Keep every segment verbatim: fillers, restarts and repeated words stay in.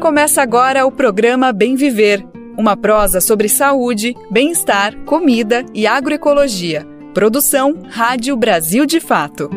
Começa agora o programa Bem Viver, uma prosa sobre saúde, bem-estar, comida e agroecologia. Produção Rádio Brasil de Fato.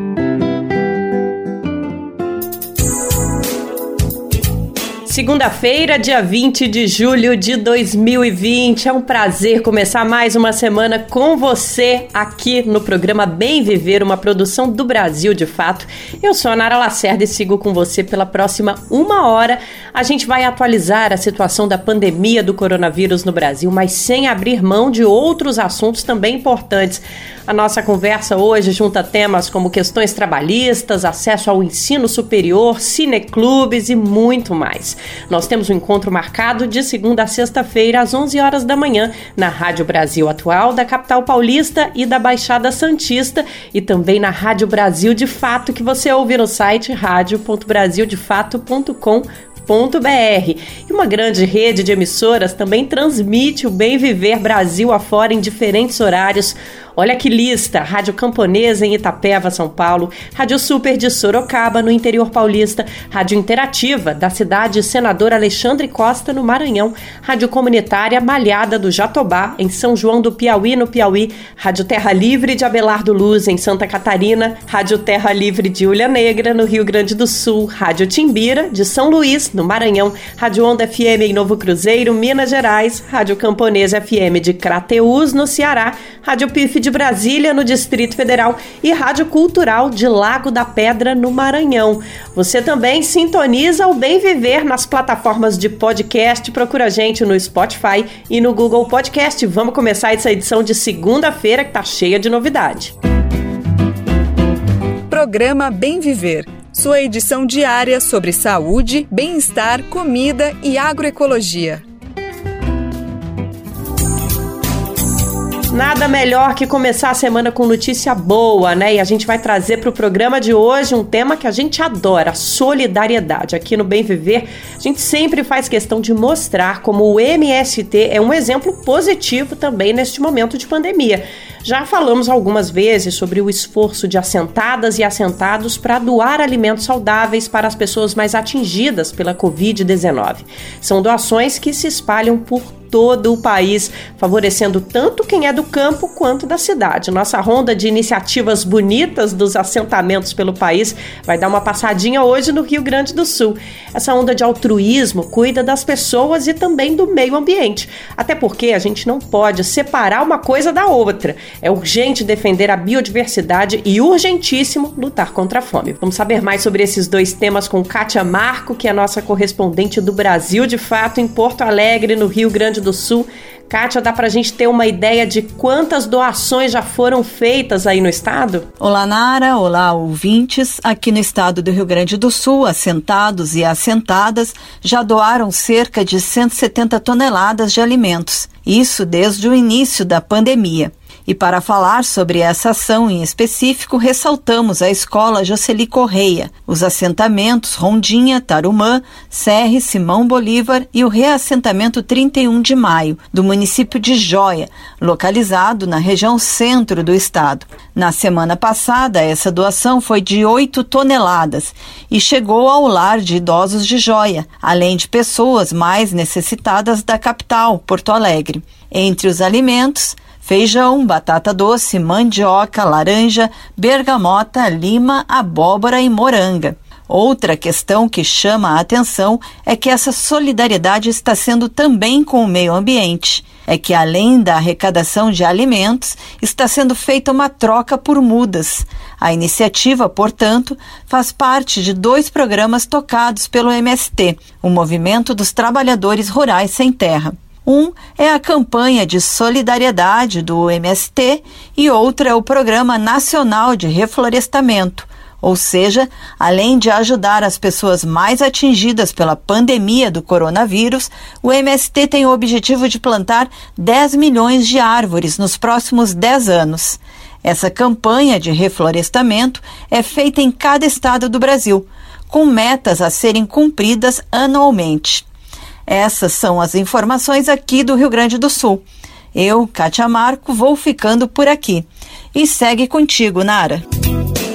Segunda-feira, dia vinte de julho de dois mil e vinte. É um prazer começar mais uma semana com você aqui no programa Bem Viver, uma produção do Brasil de Fato. Eu sou a Nara Lacerda e sigo com você pela próxima uma hora. A gente vai atualizar a situação da pandemia do coronavírus no Brasil, mas sem abrir mão de outros assuntos também importantes. A nossa conversa hoje junta temas como questões trabalhistas, acesso ao ensino superior, cineclubes e muito mais. Nós temos um encontro marcado de segunda a sexta-feira, às onze horas da manhã, na Rádio Brasil Atual, da capital paulista e da Baixada Santista, e também na Rádio Brasil de Fato, que você ouve no site rádio ponto brasil de fato ponto com ponto br. E uma grande rede de emissoras também transmite o Bem Viver Brasil afora em diferentes horários. Olha que lista: Rádio Camponesa em Itapeva, São Paulo, Rádio Super de Sorocaba, no interior paulista, Rádio Interativa da cidade Senador Alexandre Costa, no Maranhão, Rádio Comunitária Malhada do Jatobá, em São João do Piauí, no Piauí, Rádio Terra Livre de Abelardo Luz, em Santa Catarina, Rádio Terra Livre de Ilha Negra, no Rio Grande do Sul, Rádio Timbira de São Luís, no Maranhão, Rádio Onda F M em Novo Cruzeiro, Minas Gerais, Rádio Camponesa F M de Crateús, no Ceará, Rádio P I F de Brasília, no Distrito Federal, e Rádio Cultural de Lago da Pedra, no Maranhão. Você também sintoniza o Bem Viver nas plataformas de podcast. Procura a gente no Spotify e no Google Podcast. Vamos começar essa edição de segunda-feira, que tá cheia de novidade. Programa Bem Viver, sua edição diária sobre saúde, bem-estar, comida e agroecologia. Nada melhor que começar a semana com notícia boa, né? E a gente vai trazer para o programa de hoje um tema que a gente adora: solidariedade. Aqui no Bem Viver, a gente sempre faz questão de mostrar como o M S T é um exemplo positivo também neste momento de pandemia. Já falamos algumas vezes sobre o esforço de assentadas e assentados para doar alimentos saudáveis para as pessoas mais atingidas pela covid dezenove. São doações que se espalham por todo o país, favorecendo tanto quem é do campo quanto da cidade. Nossa ronda de iniciativas bonitas dos assentamentos pelo país vai dar uma passadinha hoje no Rio Grande do Sul. Essa onda de altruísmo cuida das pessoas e também do meio ambiente, até porque a gente não pode separar uma coisa da outra. É urgente defender a biodiversidade e urgentíssimo lutar contra a fome. Vamos saber mais sobre esses dois temas com Kátia Marco, que é a nossa correspondente do Brasil de Fato em Porto Alegre, no Rio Grande do Sul. Kátia, dá pra gente ter uma ideia de quantas doações já foram feitas aí no estado? Olá, Nara. Olá, ouvintes. Aqui no estado do Rio Grande do Sul, assentados e assentadas já doaram cerca de cento e setenta toneladas de alimentos. Isso desde o início da pandemia. E para falar sobre essa ação em específico, ressaltamos a Escola Jocely Correia, os assentamentos Rondinha, Tarumã, Serre, Simão Bolívar e o reassentamento trinta e um de maio, do município de Jóia, localizado na região centro do estado. Na semana passada, essa doação foi de oito toneladas e chegou ao lar de idosos de Jóia, além de pessoas mais necessitadas da capital, Porto Alegre. Entre os alimentos, feijão, batata doce, mandioca, laranja, bergamota, lima, abóbora e moranga. Outra questão que chama a atenção é que essa solidariedade está sendo também com o meio ambiente. É que, além da arrecadação de alimentos, está sendo feita uma troca por mudas. A iniciativa, portanto, faz parte de dois programas tocados pelo M S T, o Movimento dos Trabalhadores Rurais Sem Terra. Um é a campanha de solidariedade do M S T e outro é o Programa Nacional de Reflorestamento, ou seja, além de ajudar as pessoas mais atingidas pela pandemia do coronavírus, o M S T tem o objetivo de plantar dez milhões de árvores nos próximos dez anos. Essa campanha de reflorestamento é feita em cada estado do Brasil, com metas a serem cumpridas anualmente. Essas são as informações aqui do Rio Grande do Sul. Eu, Kátia Marco, vou ficando por aqui. E segue contigo, Nara.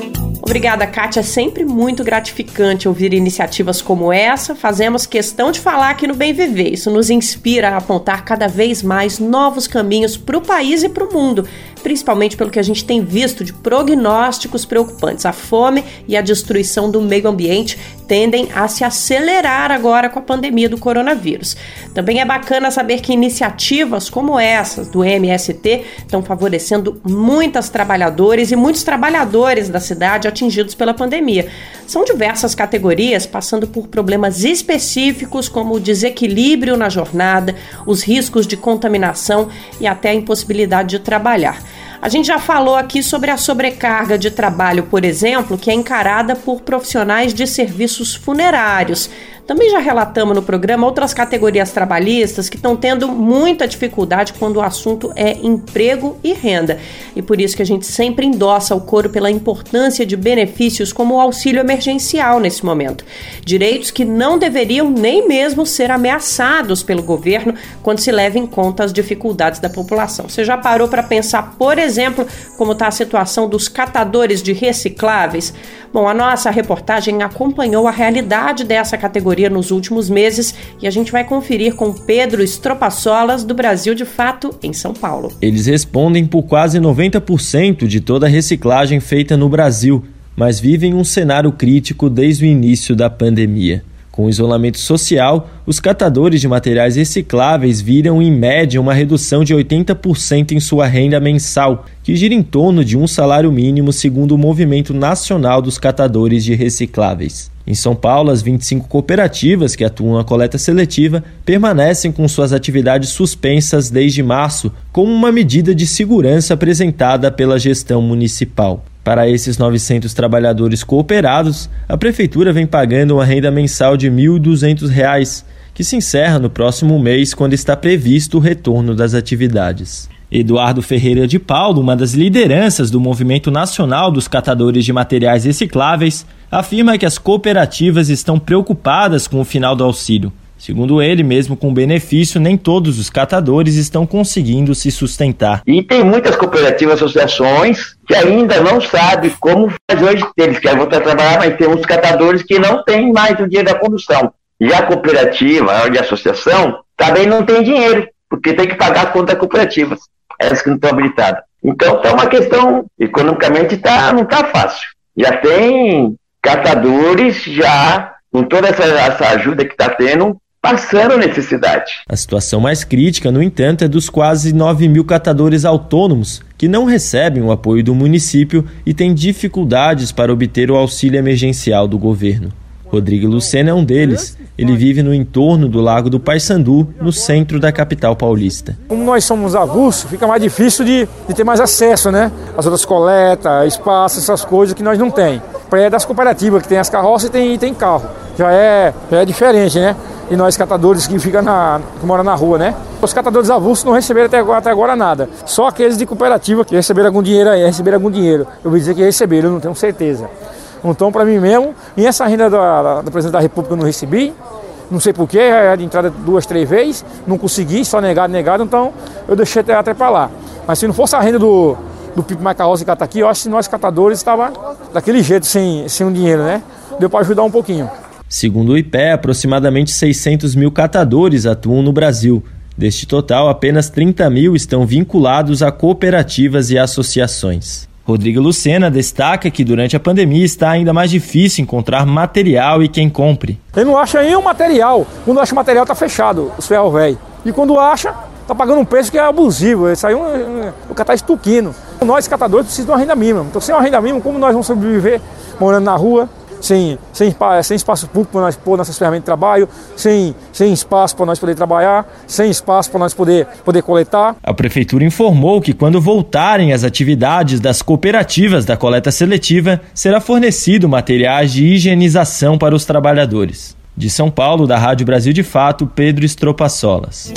Obrigada, Kátia. É sempre muito gratificante ouvir iniciativas como essa. Fazemos questão de falar aqui no Bem Viver. Isso nos inspira a apontar cada vez mais novos caminhos para o país e para o mundo, principalmente pelo que a gente tem visto de prognósticos preocupantes. A fome e a destruição do meio ambiente tendem a se acelerar agora com a pandemia do coronavírus. Também é bacana saber que iniciativas como essas do M S T estão favorecendo muitos trabalhadores e muitos trabalhadores da cidade atingidos pela pandemia. São diversas categorias, passando por problemas específicos como o desequilíbrio na jornada, os riscos de contaminação e até a impossibilidade de trabalhar. A gente já falou aqui sobre a sobrecarga de trabalho, por exemplo, que é encarada por profissionais de serviços funerários. Também já relatamos no programa outras categorias trabalhistas que estão tendo muita dificuldade quando o assunto é emprego e renda. E por isso que a gente sempre endossa o coro pela importância de benefícios como o auxílio emergencial nesse momento. Direitos que não deveriam nem mesmo ser ameaçados pelo governo quando se leva em conta as dificuldades da população. Você já parou para pensar, por exemplo, como está a situação dos catadores de recicláveis? Bom, a nossa reportagem acompanhou a realidade dessa categoria nos últimos meses e a gente vai conferir com Pedro Stropasolas, do Brasil de Fato, em São Paulo. Eles respondem por quase noventa por cento de toda a reciclagem feita no Brasil, mas vivem um cenário crítico desde o início da pandemia. Com o isolamento social, os catadores de materiais recicláveis viram, em média, uma redução de oitenta por cento em sua renda mensal, que gira em torno de um salário mínimo, segundo o Movimento Nacional dos Catadores de Recicláveis. Em São Paulo, as vinte e cinco cooperativas que atuam na coleta seletiva permanecem com suas atividades suspensas desde março, como uma medida de segurança apresentada pela gestão municipal. Para esses novecentos trabalhadores cooperados, a Prefeitura vem pagando uma renda mensal de mil e duzentos reais, que se encerra no próximo mês, quando está previsto o retorno das atividades. Eduardo Ferreira de Paulo, uma das lideranças do Movimento Nacional dos Catadores de Materiais Recicláveis, afirma que as cooperativas estão preocupadas com o final do auxílio. Segundo ele, mesmo com benefício, nem todos os catadores estão conseguindo se sustentar. E tem muitas cooperativas, associações, que ainda não sabem como fazer hoje. Eles querem voltar a trabalhar, mas tem uns catadores que não têm mais o dinheiro da condução. E a cooperativa, a associação, também não tem dinheiro, porque tem que pagar a conta da cooperativa, elas que não estão habilitadas. Então, é uma questão, economicamente, tá, não está fácil. Já tem catadores, já com toda essa, essa ajuda que está tendo, passando necessidade. A situação mais crítica, no entanto, é dos quase nove mil catadores autônomos que não recebem o apoio do município e têm dificuldades para obter o auxílio emergencial do governo. Rodrigo Lucena é um deles. Ele vive no entorno do Lago do Paissandu, no centro da capital paulista. Como nós somos avulsos, fica mais difícil de, de ter mais acesso, né? As outras coletas, espaços, essas coisas que nós não tem. É das cooperativas, que tem as carroças e tem, tem carro. Já é, já é diferente, né? E nós catadores que ficam na, que moram na rua, né? Os catadores avulsos não receberam até agora, até agora nada. Só aqueles de cooperativa que receberam algum dinheiro aí, receberam algum dinheiro. Eu vou dizer que receberam, eu não tenho certeza. Então, para mim mesmo, e essa renda da, da Presidente da República eu não recebi, não sei porquê, é de entrada duas, três vezes, não consegui, só negado, negado, então eu deixei até, até para lá. Mas se não fosse a renda do, do Pipo Mais Carroça e Cataqui, eu acho que nós catadores estávamos daquele jeito, sem, sem um dinheiro, né? Deu para ajudar um pouquinho. Segundo o I P E, aproximadamente seiscentos mil catadores atuam no Brasil. Deste total, apenas trinta mil estão vinculados a cooperativas e associações. Rodrigo Lucena destaca que durante a pandemia está ainda mais difícil encontrar material e quem compre. Ele não acha nenhum material. Quando acha o material está fechado, os ferros velhos. E quando acha, está pagando um preço que é abusivo. Isso aí o cara está estuquindo. Nós, catadores, precisamos de uma renda mínima. Então, sem uma renda mínima, como nós vamos sobreviver morando na rua? Sem, sem, sem espaço público para nós pôr nossas ferramentas de trabalho, sem, sem espaço para nós poder trabalhar, sem espaço para nós poder, poder coletar. A Prefeitura informou que quando voltarem as atividades das cooperativas da coleta seletiva, será fornecido materiais de higienização para os trabalhadores. De São Paulo, da Rádio Brasil de Fato, Pedro Stropasolas.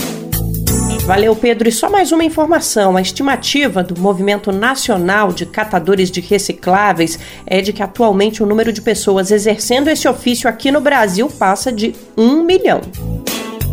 Valeu, Pedro. E só mais uma informação. A estimativa do Movimento Nacional de Catadores de Recicláveis é de que atualmente o número de pessoas exercendo esse ofício aqui no Brasil passa de um milhão.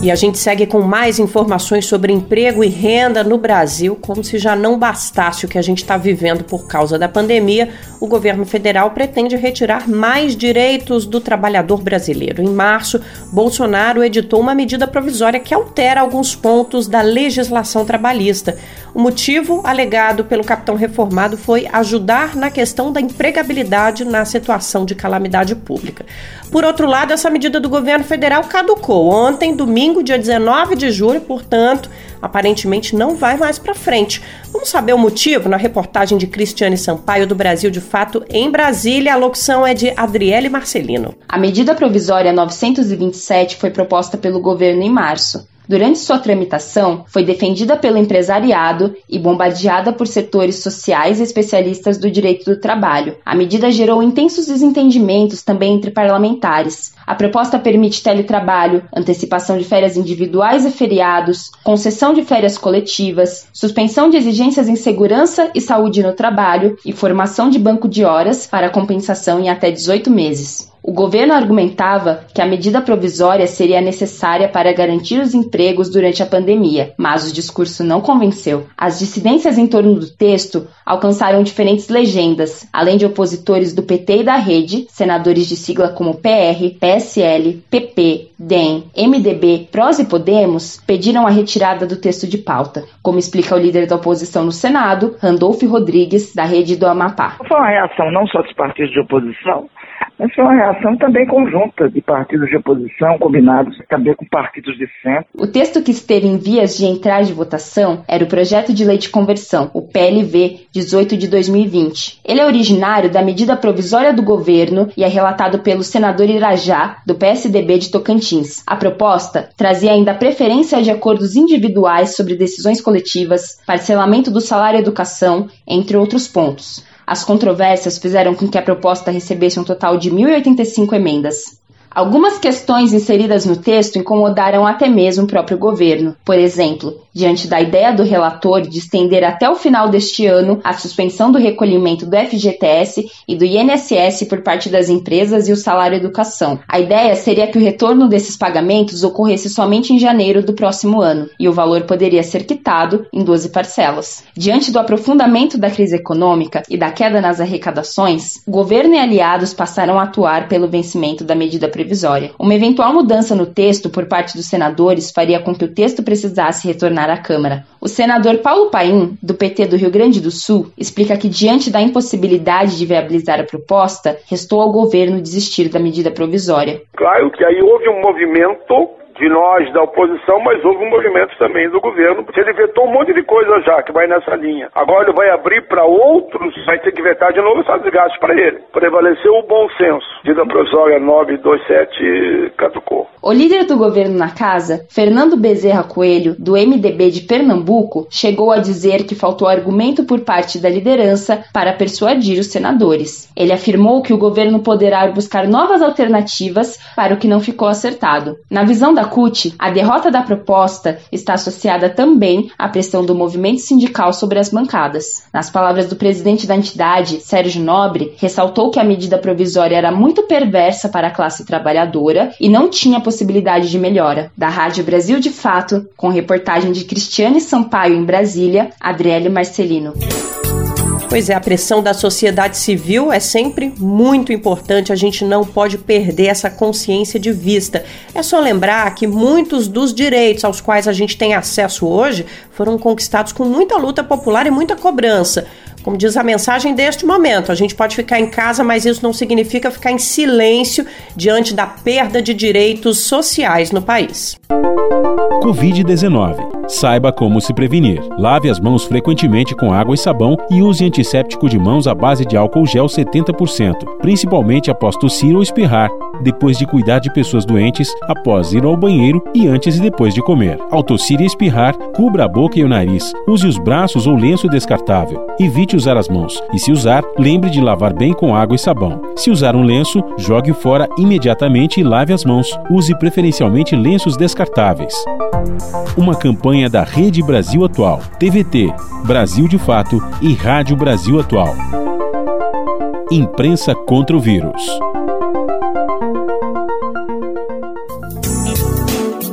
E a gente segue com mais informações sobre emprego e renda no Brasil. Como se já não bastasse o que a gente está vivendo por causa da pandemia, o governo federal pretende retirar mais direitos do trabalhador brasileiro. Em março, Bolsonaro editou uma medida provisória que altera alguns pontos da legislação trabalhista. O motivo alegado pelo capitão reformado foi ajudar na questão da empregabilidade na situação de calamidade pública. Por outro lado, essa medida do governo federal caducou ontem, domingo, dia dezenove de julho, portanto, aparentemente não vai mais para frente. Vamos saber o motivo na reportagem de Cristiane Sampaio, do Brasil de Fato, em Brasília. A locução é de Adriele Marcelino. A medida provisória novecentos e vinte e sete foi proposta pelo governo em março. Durante sua tramitação, foi defendida pelo empresariado e bombardeada por setores sociais e especialistas do direito do trabalho. A medida gerou intensos desentendimentos também entre parlamentares. A proposta permite teletrabalho, antecipação de férias individuais e feriados, concessão de férias coletivas, suspensão de exigências em segurança e saúde no trabalho e formação de banco de horas para compensação em até dezoito meses. O governo argumentava que a medida provisória seria necessária para garantir os empregos durante a pandemia, mas o discurso não convenceu. As dissidências em torno do texto alcançaram diferentes legendas, além de opositores do P T e da Rede, senadores de sigla como P R, P S L, P P, D E M, M D B, P R O S e Podemos pediram a retirada do texto de pauta, como explica o líder da oposição no Senado, Randolfo Rodrigues, da Rede do Amapá. Foi uma reação não só dos partidos de oposição, mas foi uma reação também conjunta de partidos de oposição, combinados também com partidos de centro. O texto que esteve em vias de entrar de votação era o Projeto de Lei de Conversão, o P L V dezoito de dois mil e vinte. Ele é originário da medida provisória do governo e é relatado pelo senador Irajá, do P S D B de Tocantins. A proposta trazia ainda preferência de acordos individuais sobre decisões coletivas, parcelamento do salário e educação, entre outros pontos. As controvérsias fizeram com que a proposta recebesse um total de mil e oitenta e cinco emendas. Algumas questões inseridas no texto incomodaram até mesmo o próprio governo. Por exemplo, diante da ideia do relator de estender até o final deste ano a suspensão do recolhimento do F G T S e do I N S S por parte das empresas e o salário educação. A ideia seria que o retorno desses pagamentos ocorresse somente em janeiro do próximo ano, e o valor poderia ser quitado em doze parcelas. Diante do aprofundamento da crise econômica e da queda nas arrecadações, o governo e aliados passaram a atuar pelo vencimento da medida previsória. Uma eventual mudança no texto por parte dos senadores faria com que o texto precisasse retornar à Câmara. O senador Paulo Paim, do P T do Rio Grande do Sul, explica que, diante da impossibilidade de viabilizar a proposta, restou ao governo desistir da medida provisória. Claro que aí houve um movimento de nós da oposição, mas houve um movimento também do governo. Ele vetou um monte de coisa já que vai nessa linha. Agora ele vai abrir para outros, vai ter que vetar de novo essa desgaste para ele. Prevaleceu o bom senso. Medida provisória nove dois sete caducou. O líder do governo na casa, Fernando Bezerra Coelho, do M D B de Pernambuco, chegou a dizer que faltou argumento por parte da liderança para persuadir os senadores. Ele afirmou que o governo poderá buscar novas alternativas para o que não ficou acertado. Na visão da C U T, a derrota da proposta está associada também à pressão do movimento sindical sobre as bancadas. Nas palavras do presidente da entidade, Sérgio Nobre, ressaltou que a medida provisória era muito perversa para a classe trabalhadora e não tinha possibilidade de melhora. Da Rádio Brasil de Fato, com reportagem de Cristiane Sampaio em Brasília, Adriele Marcelino. Pois é, a pressão da sociedade civil é sempre muito importante, a gente não pode perder essa consciência de vista. É só lembrar que muitos dos direitos aos quais a gente tem acesso hoje foram conquistados com muita luta popular e muita cobrança. Como diz a mensagem deste momento, a gente pode ficar em casa, mas isso não significa ficar em silêncio diante da perda de direitos sociais no país. covid dezenove. Saiba como se prevenir. Lave as mãos frequentemente com água e sabão e use antisséptico de mãos à base de álcool gel setenta por cento, principalmente após tossir ou espirrar, depois de cuidar de pessoas doentes, após ir ao banheiro e antes e depois de comer. Ao tossir e espirrar, cubra a boca e o nariz. Use os braços ou lenço descartável. Evite usar as mãos. E se usar, lembre de lavar bem com água e sabão. Se usar um lenço, jogue-o fora imediatamente e lave as mãos. Use preferencialmente lenços descartáveis. Uma campanha da Rede Brasil Atual, T V T, Brasil de Fato e Rádio Brasil Atual. Imprensa contra o vírus. A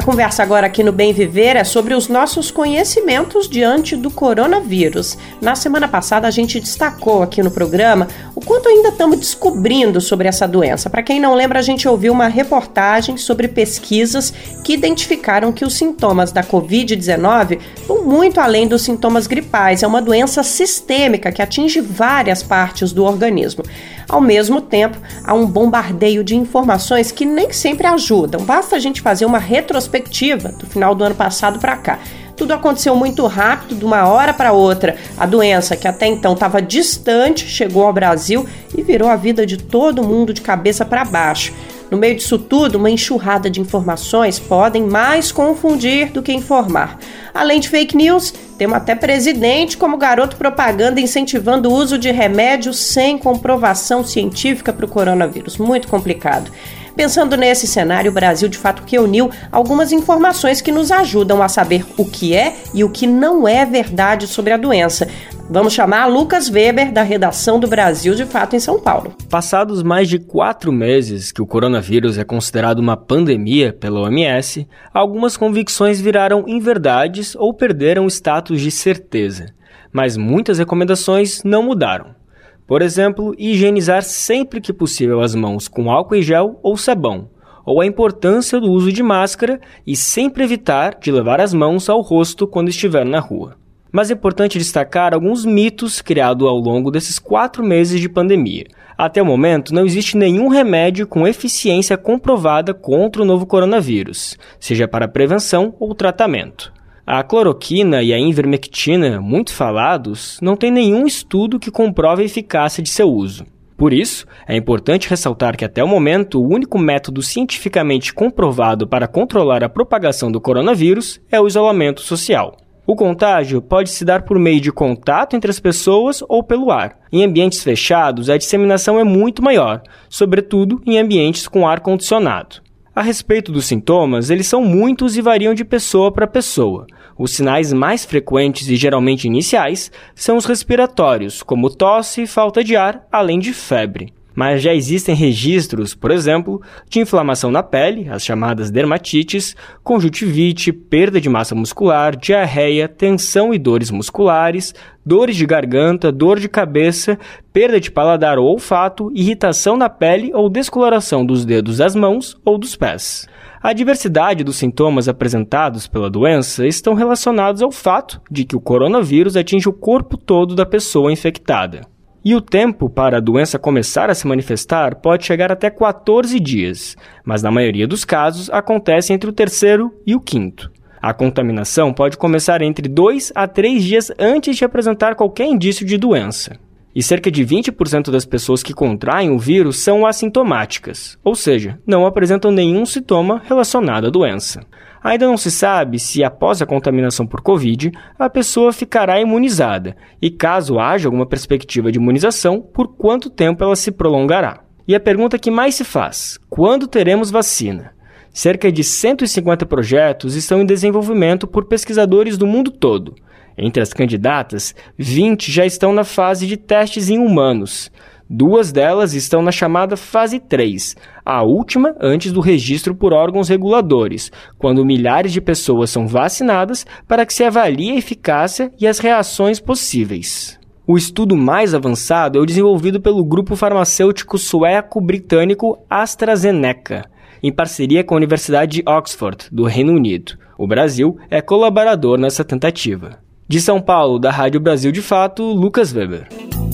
conversa agora aqui no Bem Viver é sobre os nossos conhecimentos diante do coronavírus. Na semana passada a gente destacou aqui no programa o quanto ainda estamos descobrindo sobre essa doença. Para quem não lembra, a gente ouviu uma reportagem sobre pesquisas que identificaram que os sintomas da covid dezenove vão muito além dos sintomas gripais. É uma doença sistêmica que atinge várias partes do organismo. Ao mesmo tempo, há um bombardeio de informações que nem sempre ajudam. Basta a gente fazer uma retrospectiva do final do ano passado para cá. Tudo aconteceu muito rápido, de uma hora para outra. A doença, que até então estava distante, chegou ao Brasil e virou a vida de todo mundo de cabeça para baixo. No meio disso tudo, uma enxurrada de informações podem mais confundir do que informar. Além de fake news, temos até presidente como garoto propaganda incentivando o uso de remédios sem comprovação científica para o coronavírus. Muito complicado. Pensando nesse cenário, o Brasil de fato reuniu algumas informações que nos ajudam a saber o que é e o que não é verdade sobre a doença. Vamos chamar Lucas Weber, da redação do Brasil de Fato em São Paulo. Passados mais de quatro meses que o coronavírus é considerado uma pandemia pela O M S, algumas convicções viraram inverdades ou perderam o status de certeza. Mas muitas recomendações não mudaram. Por exemplo, higienizar sempre que possível as mãos com álcool em gel ou sabão, ou a importância do uso de máscara e sempre evitar de levar as mãos ao rosto quando estiver na rua. Mas é importante destacar alguns mitos criados ao longo desses quatro meses de pandemia. Até o momento, não existe nenhum remédio com eficiência comprovada contra o novo coronavírus, seja para prevenção ou tratamento. A cloroquina e a ivermectina, muito falados, não tem nenhum estudo que comprove a eficácia de seu uso. Por isso, é importante ressaltar que até o momento o único método cientificamente comprovado para controlar a propagação do coronavírus é o isolamento social. O contágio pode se dar por meio de contato entre as pessoas ou pelo ar. Em ambientes fechados, a disseminação é muito maior, sobretudo em ambientes com ar-condicionado. A respeito dos sintomas, eles são muitos e variam de pessoa para pessoa. Os sinais mais frequentes e geralmente iniciais são os respiratórios, como tosse e falta de ar, além de febre. Mas já existem registros, por exemplo, de inflamação na pele, as chamadas dermatites, conjuntivite, perda de massa muscular, diarreia, tensão e dores musculares, dores de garganta, dor de cabeça, perda de paladar ou olfato, irritação na pele ou descoloração dos dedos das mãos ou dos pés. A diversidade dos sintomas apresentados pela doença estão relacionados ao fato de que o coronavírus atinge o corpo todo da pessoa infectada. E o tempo para a doença começar a se manifestar pode chegar até quatorze dias, mas na maioria dos casos acontece entre o terceiro e o quinto. A contaminação pode começar entre dois a três dias antes de apresentar qualquer indício de doença. E cerca de vinte por cento das pessoas que contraem o vírus são assintomáticas, ou seja, não apresentam nenhum sintoma relacionado à doença. Ainda não se sabe se, após a contaminação por Covid, a pessoa ficará imunizada e, caso haja alguma perspectiva de imunização, por quanto tempo ela se prolongará. E a pergunta que mais se faz: quando teremos vacina? Cerca de cento e cinquenta projetos estão em desenvolvimento por pesquisadores do mundo todo. Entre as candidatas, vinte já estão na fase de testes em humanos. Duas delas estão na chamada fase três, a última antes do registro por órgãos reguladores, quando milhares de pessoas são vacinadas para que se avalie a eficácia e as reações possíveis. O estudo mais avançado é o desenvolvido pelo grupo farmacêutico sueco-britânico AstraZeneca, em parceria com a Universidade de Oxford, do Reino Unido. O Brasil é colaborador nessa tentativa. De São Paulo, da Rádio Brasil de Fato, Lucas Weber.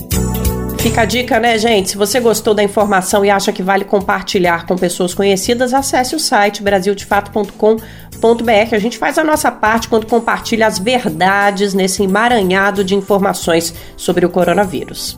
Fica a dica, né, gente? Se você gostou da informação e acha que vale compartilhar com pessoas conhecidas, acesse o site brasil de fato ponto com ponto b r. A gente faz a nossa parte quando compartilha as verdades nesse emaranhado de informações sobre o coronavírus.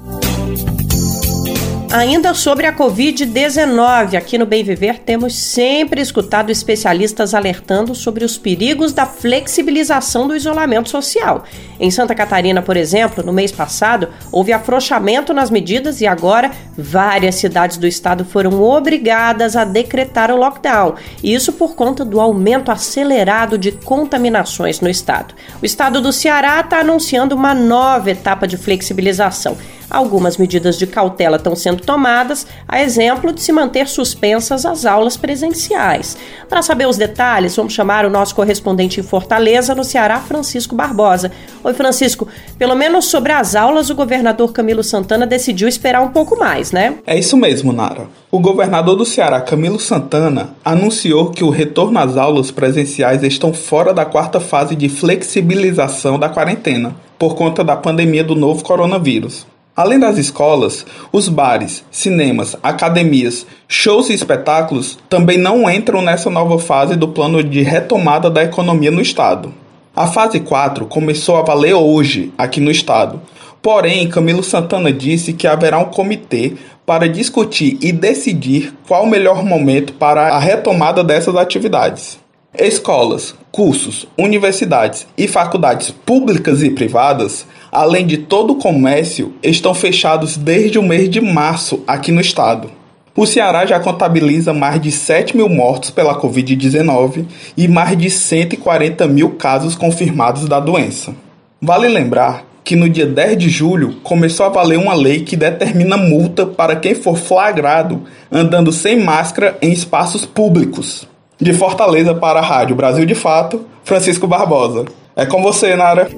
Ainda sobre a covid dezenove, aqui no Bem Viver temos sempre escutado especialistas alertando sobre os perigos da flexibilização do isolamento social. Em Santa Catarina, por exemplo, no mês passado, houve afrouxamento nas medidas e agora várias cidades do estado foram obrigadas a decretar o lockdown. Isso por conta do aumento acelerado de contaminações no estado. O estado do Ceará está anunciando uma nova etapa de flexibilização. Algumas medidas de cautela estão sendo tomadas, a exemplo de se manter suspensas as aulas presenciais. Para saber os detalhes, vamos chamar o nosso correspondente em Fortaleza, no Ceará, Francisco Barbosa. Oi, Francisco, pelo menos sobre as aulas, o governador Camilo Santana decidiu esperar um pouco mais, né? É isso mesmo, Nara. O governador do Ceará, Camilo Santana, anunciou que o retorno às aulas presenciais estão fora da quarta fase de flexibilização da quarentena, por conta da pandemia do novo coronavírus. Além das escolas, os bares, cinemas, academias, shows e espetáculos também não entram nessa nova fase do plano de retomada da economia no estado. A fase quatro começou a valer hoje aqui no estado. Porém, Camilo Santana disse que haverá um comitê para discutir e decidir qual o melhor momento para a retomada dessas atividades. Escolas, cursos, universidades e faculdades públicas e privadas, além de todo o comércio, estão fechados desde o mês de março aqui no estado. O Ceará já contabiliza mais de sete mil mortos pela covid dezenove e mais de cento e quarenta mil casos confirmados da doença. Vale lembrar que no dia dez de julho começou a valer uma lei que determina multa para quem for flagrado andando sem máscara em espaços públicos. De Fortaleza para a Rádio Brasil de Fato, Francisco Barbosa. É com você, Nara.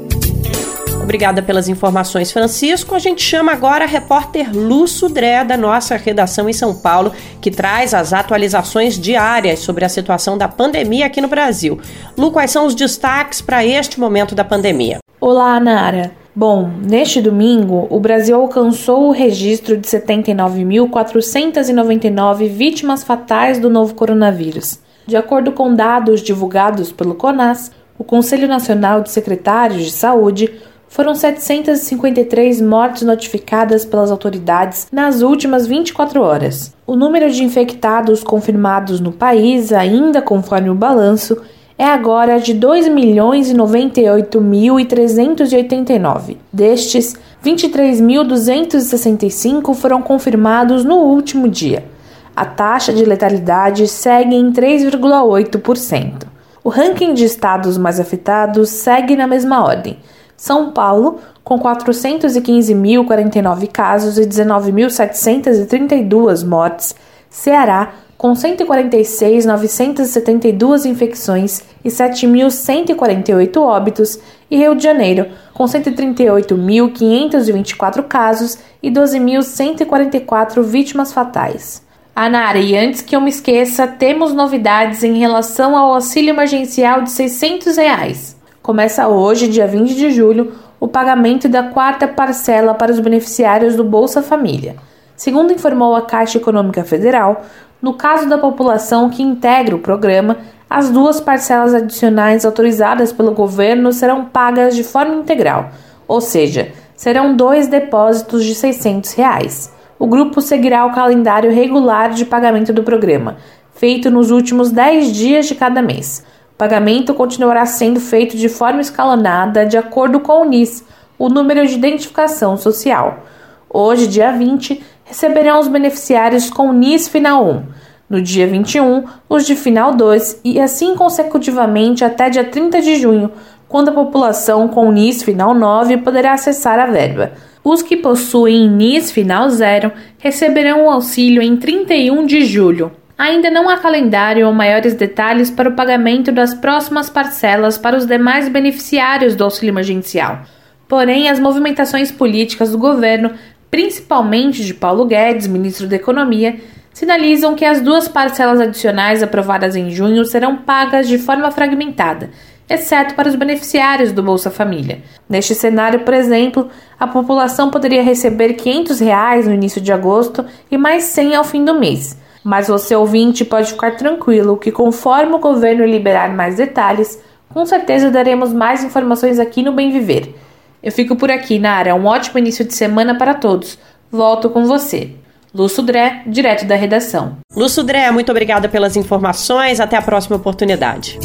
Obrigada pelas informações, Francisco. A gente chama agora a repórter Lu Sudré, da nossa redação em São Paulo, que traz as atualizações diárias sobre a situação da pandemia aqui no Brasil. Lu, quais são os destaques para este momento da pandemia? Olá, Nara. Bom, neste domingo, o Brasil alcançou o registro de setenta e nove mil quatrocentas e noventa e nove vítimas fatais do novo coronavírus. De acordo com dados divulgados pelo CONAS, o Conselho Nacional de Secretários de Saúde, foram setecentas e cinquenta e três mortes notificadas pelas autoridades nas últimas vinte e quatro horas. O número de infectados confirmados no país, ainda conforme o balanço, é agora de dois milhões e noventa e oito mil trezentos e oitenta e nove. Destes, vinte e três mil duzentos e sessenta e cinco foram confirmados no último dia. A taxa de letalidade segue em três vírgula oito por cento. O ranking de estados mais afetados segue na mesma ordem. São Paulo, com quatrocentos e quinze mil e quarenta e nove casos e dezenove mil setecentas e trinta e duas mortes. Ceará, com cento e quarenta e seis mil novecentas e setenta e duas infecções e sete mil cento e quarenta e oito óbitos. E Rio de Janeiro, com cento e trinta e oito mil quinhentos e vinte e quatro casos e doze mil cento e quarenta e quatro vítimas fatais. Ah, Nara, e antes que eu me esqueça, temos novidades em relação ao auxílio emergencial de seiscentos reais. Começa hoje, dia vinte de julho, o pagamento da quarta parcela para os beneficiários do Bolsa Família. Segundo informou a Caixa Econômica Federal, no caso da população que integra o programa, as duas parcelas adicionais autorizadas pelo governo serão pagas de forma integral, ou seja, serão dois depósitos de seiscentos reais. O grupo seguirá o calendário regular de pagamento do programa, feito nos últimos dez dias de cada mês. O pagamento continuará sendo feito de forma escalonada, de acordo com o N I S, o número de identificação social. Hoje, dia vinte, receberão os beneficiários com o N I S final um. No dia vinte e um, os de final dois e assim consecutivamente até dia trinta de junho, quando a população com o N I S final nove poderá acessar a verba. Os que possuem N I S final zero receberão o auxílio em trinta e um de julho. Ainda não há calendário ou maiores detalhes para o pagamento das próximas parcelas para os demais beneficiários do auxílio emergencial. Porém, as movimentações políticas do governo, principalmente de Paulo Guedes, ministro da Economia, sinalizam que as duas parcelas adicionais aprovadas em junho serão pagas de forma fragmentada, exceto para os beneficiários do Bolsa Família. Neste cenário, por exemplo, a população poderia receber quinhentos reais no início de agosto e mais cem ao fim do mês. Mas você, ouvinte, pode ficar tranquilo que, conforme o governo liberar mais detalhes, com certeza daremos mais informações aqui no Bem Viver. Eu fico por aqui, Nara. Um ótimo início de semana para todos. Volto com você. Lu Sudré, direto da redação. Lu Sudré, muito obrigada pelas informações. Até a próxima oportunidade.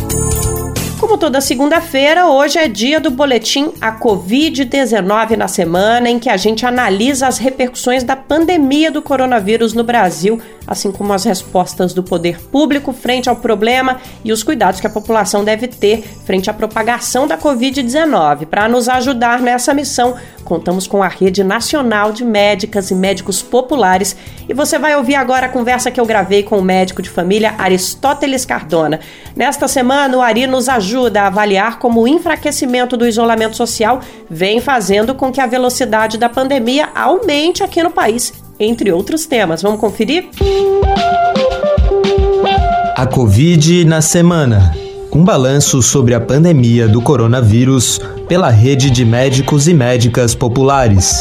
Como toda segunda-feira, hoje é dia do boletim A covid dezenove na semana, em que a gente analisa as repercussões da pandemia do coronavírus no Brasil, assim como as respostas do poder público frente ao problema e os cuidados que a população deve ter frente à propagação da covid dezenove. Para nos ajudar nessa missão, Contamos com a Rede Nacional de Médicas e Médicos Populares e você vai ouvir agora a conversa que eu gravei com o médico de família Aristóteles Cardona. Nesta semana, o Ari nos ajuda a avaliar como o enfraquecimento do isolamento social vem fazendo com que a velocidade da pandemia aumente aqui no país, entre outros temas. Vamos conferir? A Covid na semana. Um balanço sobre a pandemia do coronavírus pela Rede de Médicos e Médicas Populares.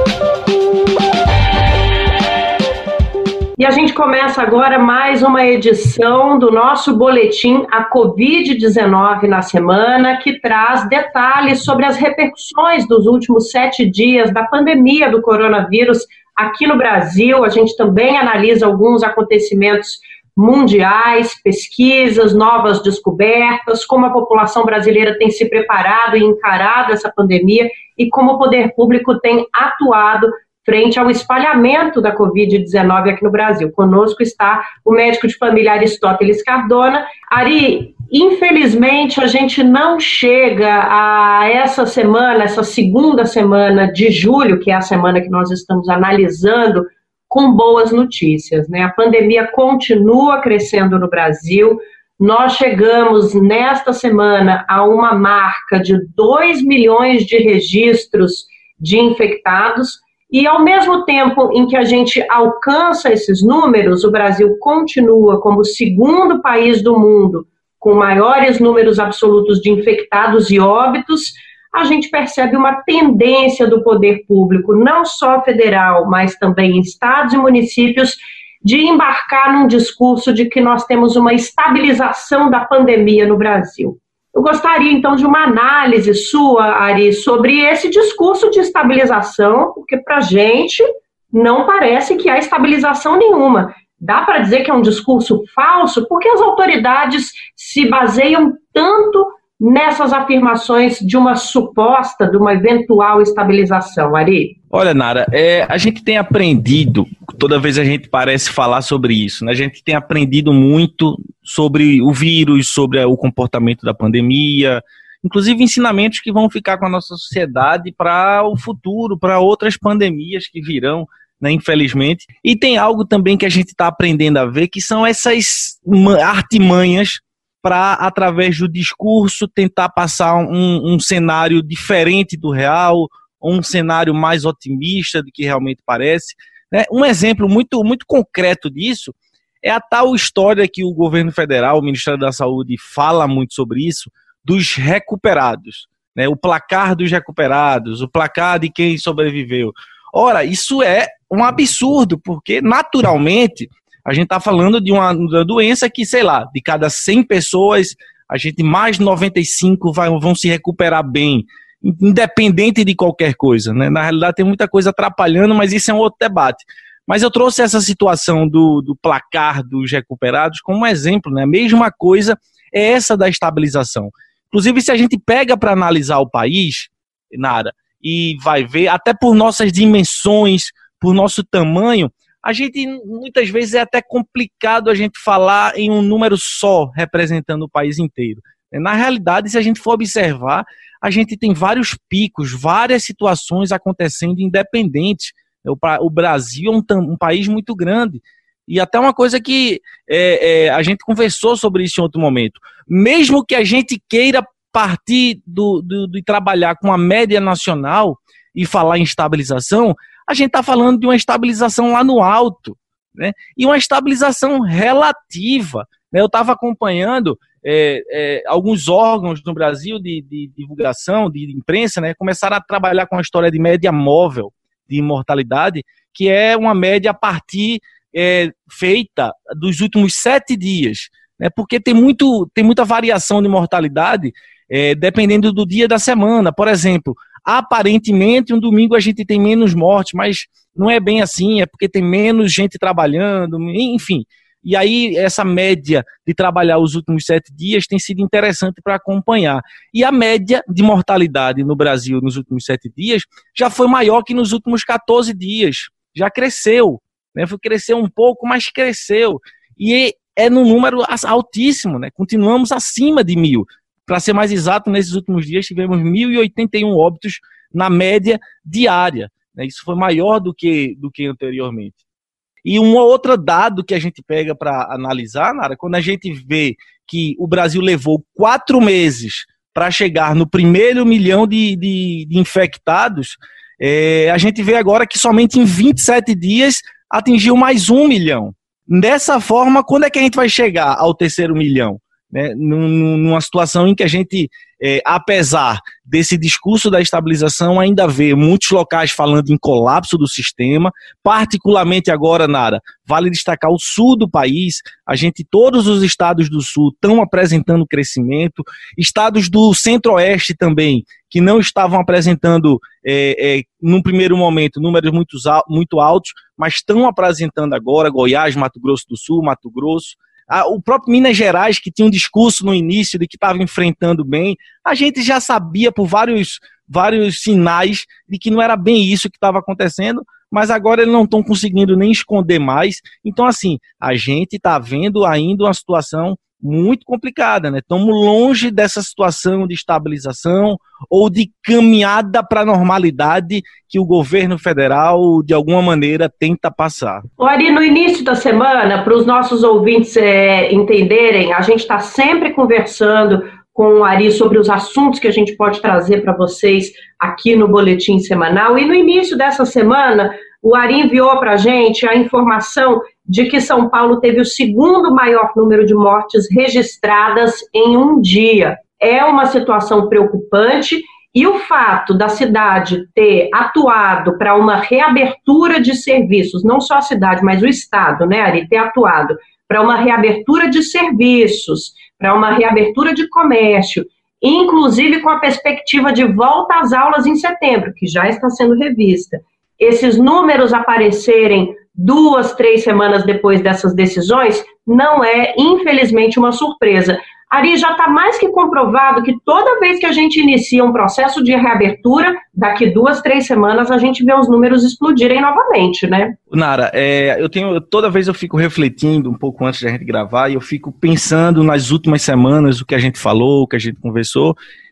E a gente começa agora mais uma edição do nosso boletim A Covid dezenove na semana, que traz detalhes sobre as repercussões dos últimos sete dias da pandemia do coronavírus aqui no Brasil. A gente também analisa alguns acontecimentos mundiais, pesquisas, novas descobertas, como a população brasileira tem se preparado e encarado essa pandemia e como o poder público tem atuado frente ao espalhamento da covid dezenove aqui no Brasil. Conosco está o médico de família Aristóteles Cardona. Ari, infelizmente a gente não chega a essa semana, essa segunda semana de julho, que é a semana que nós estamos analisando, com boas notícias, né? A pandemia continua crescendo no Brasil. Nós chegamos nesta semana a uma marca de dois milhões de registros de infectados e, ao mesmo tempo em que a gente alcança esses números, o Brasil continua como o segundo país do mundo com maiores números absolutos de infectados e óbitos. A gente percebe uma tendência do poder público, não só federal, mas também em estados e municípios, de embarcar num discurso de que nós temos uma estabilização da pandemia no Brasil. Eu gostaria, então, de uma análise sua, Ari, sobre esse discurso de estabilização, porque para a gente não parece que há estabilização nenhuma. Dá para dizer que é um discurso falso, porque as autoridades se baseiam tanto nessas afirmações de uma suposta, de uma eventual estabilização, Ari? Olha, Nara, é, a gente tem aprendido, toda vez a gente parece falar sobre isso, né? A gente tem aprendido muito sobre o vírus, sobre o comportamento da pandemia, inclusive ensinamentos que vão ficar com a nossa sociedade para o futuro, para outras pandemias que virão, né, infelizmente. E tem algo também que a gente está aprendendo a ver, que são essas artimanhas para, através do discurso, tentar passar um, um cenário diferente do real, um cenário mais otimista do que realmente parece. Né? Um exemplo muito, muito concreto disso é a tal história que o governo federal, o Ministério da Saúde, fala muito sobre isso, dos recuperados, né? O placar dos recuperados, o placar de quem sobreviveu. Ora, isso é um absurdo, porque naturalmente a gente está falando de uma, uma doença que, sei lá, de cada cem pessoas, a gente mais de noventa e cinco vai, vão se recuperar bem, independente de qualquer coisa, né? Na realidade tem muita coisa atrapalhando, mas isso é um outro debate. Mas eu trouxe essa situação do, do placar dos recuperados como um exemplo, né? A mesma coisa é essa da estabilização. Inclusive, se a gente pega para analisar o país, Nara, e vai ver, até por nossas dimensões, por nosso tamanho, a gente, muitas vezes, é até complicado a gente falar em um número só, representando o país inteiro. Na realidade, se a gente for observar, a gente tem vários picos, várias situações acontecendo independentes. O Brasil é um, um país muito grande. E até uma coisa que é, é, a gente conversou sobre isso em outro momento. Mesmo que a gente queira partir do, do, de trabalhar com a média nacional e falar em estabilização, a gente está falando de uma estabilização lá no alto, né? E uma estabilização relativa. Né? Eu estava acompanhando é, é, alguns órgãos no Brasil de, de divulgação, de imprensa, né? Começaram a trabalhar com a história de média móvel de mortalidade, que é uma média a partir é, feita dos últimos sete dias, né? Porque tem, muito, tem muita variação de mortalidade é, dependendo do dia da semana. Por exemplo, aparentemente um domingo a gente tem menos mortes, mas não é bem assim, é porque tem menos gente trabalhando, enfim. E aí essa média de trabalhar os últimos sete dias tem sido interessante para acompanhar. E a média de mortalidade no Brasil nos últimos sete dias já foi maior que nos últimos quatorze dias. Já cresceu, né? Cresceu um pouco, mas cresceu. E é num número altíssimo, né? Continuamos acima de mil. Para ser mais exato, nesses últimos dias tivemos mil e oitenta e um óbitos na média diária, né? Isso foi maior do que, do que anteriormente. E um outro dado que a gente pega para analisar, Nara, quando a gente vê que o Brasil levou quatro meses para chegar no primeiro milhão de, de, de infectados, é, a gente vê agora que somente em vinte e sete dias atingiu mais um milhão. Dessa forma, quando é que a gente vai chegar ao terceiro milhão? Né, numa situação em que a gente, é, apesar desse discurso da estabilização, ainda vê muitos locais falando em colapso do sistema, particularmente agora, Nara, vale destacar o sul do país, a gente, todos os estados do sul estão apresentando crescimento, estados do centro-oeste também, que não estavam apresentando, é, é, num primeiro momento, números muito, muito altos, mas estão apresentando agora, Goiás, Mato Grosso do Sul, Mato Grosso. Ah, o próprio Minas Gerais, que tinha um discurso no início de que estava enfrentando bem, a gente já sabia por vários, vários sinais de que não era bem isso que estava acontecendo, mas agora eles não estão conseguindo nem esconder mais. Então, assim, a gente está vendo ainda uma situação muito complicada, né? Estamos longe dessa situação de estabilização ou de caminhada para a normalidade que o governo federal, de alguma maneira, tenta passar. Ari, no início da semana, para os nossos ouvintes é, entenderem, a gente está sempre conversando com o Ari sobre os assuntos que a gente pode trazer para vocês aqui no Boletim Semanal. E no início dessa semana, o Ari enviou para a gente a informação de que São Paulo teve o segundo maior número de mortes registradas em um dia. É uma situação preocupante e o fato da cidade ter atuado para uma reabertura de serviços, não só a cidade, mas o Estado, né, Ari, ter atuado para uma reabertura de serviços, para uma reabertura de comércio, inclusive com a perspectiva de volta às aulas em setembro, que já está sendo revista. Esses números aparecerem duas, três semanas depois dessas decisões, não é, infelizmente, uma surpresa. Ari, já está mais que comprovado que toda vez que a gente inicia um processo de reabertura, daqui duas, três semanas a gente vê os números explodirem novamente, né? Nara, é, eu tenho, toda vez eu fico refletindo um pouco antes da gente gravar e eu fico pensando nas últimas semanas o que a gente falou, o que a gente conversou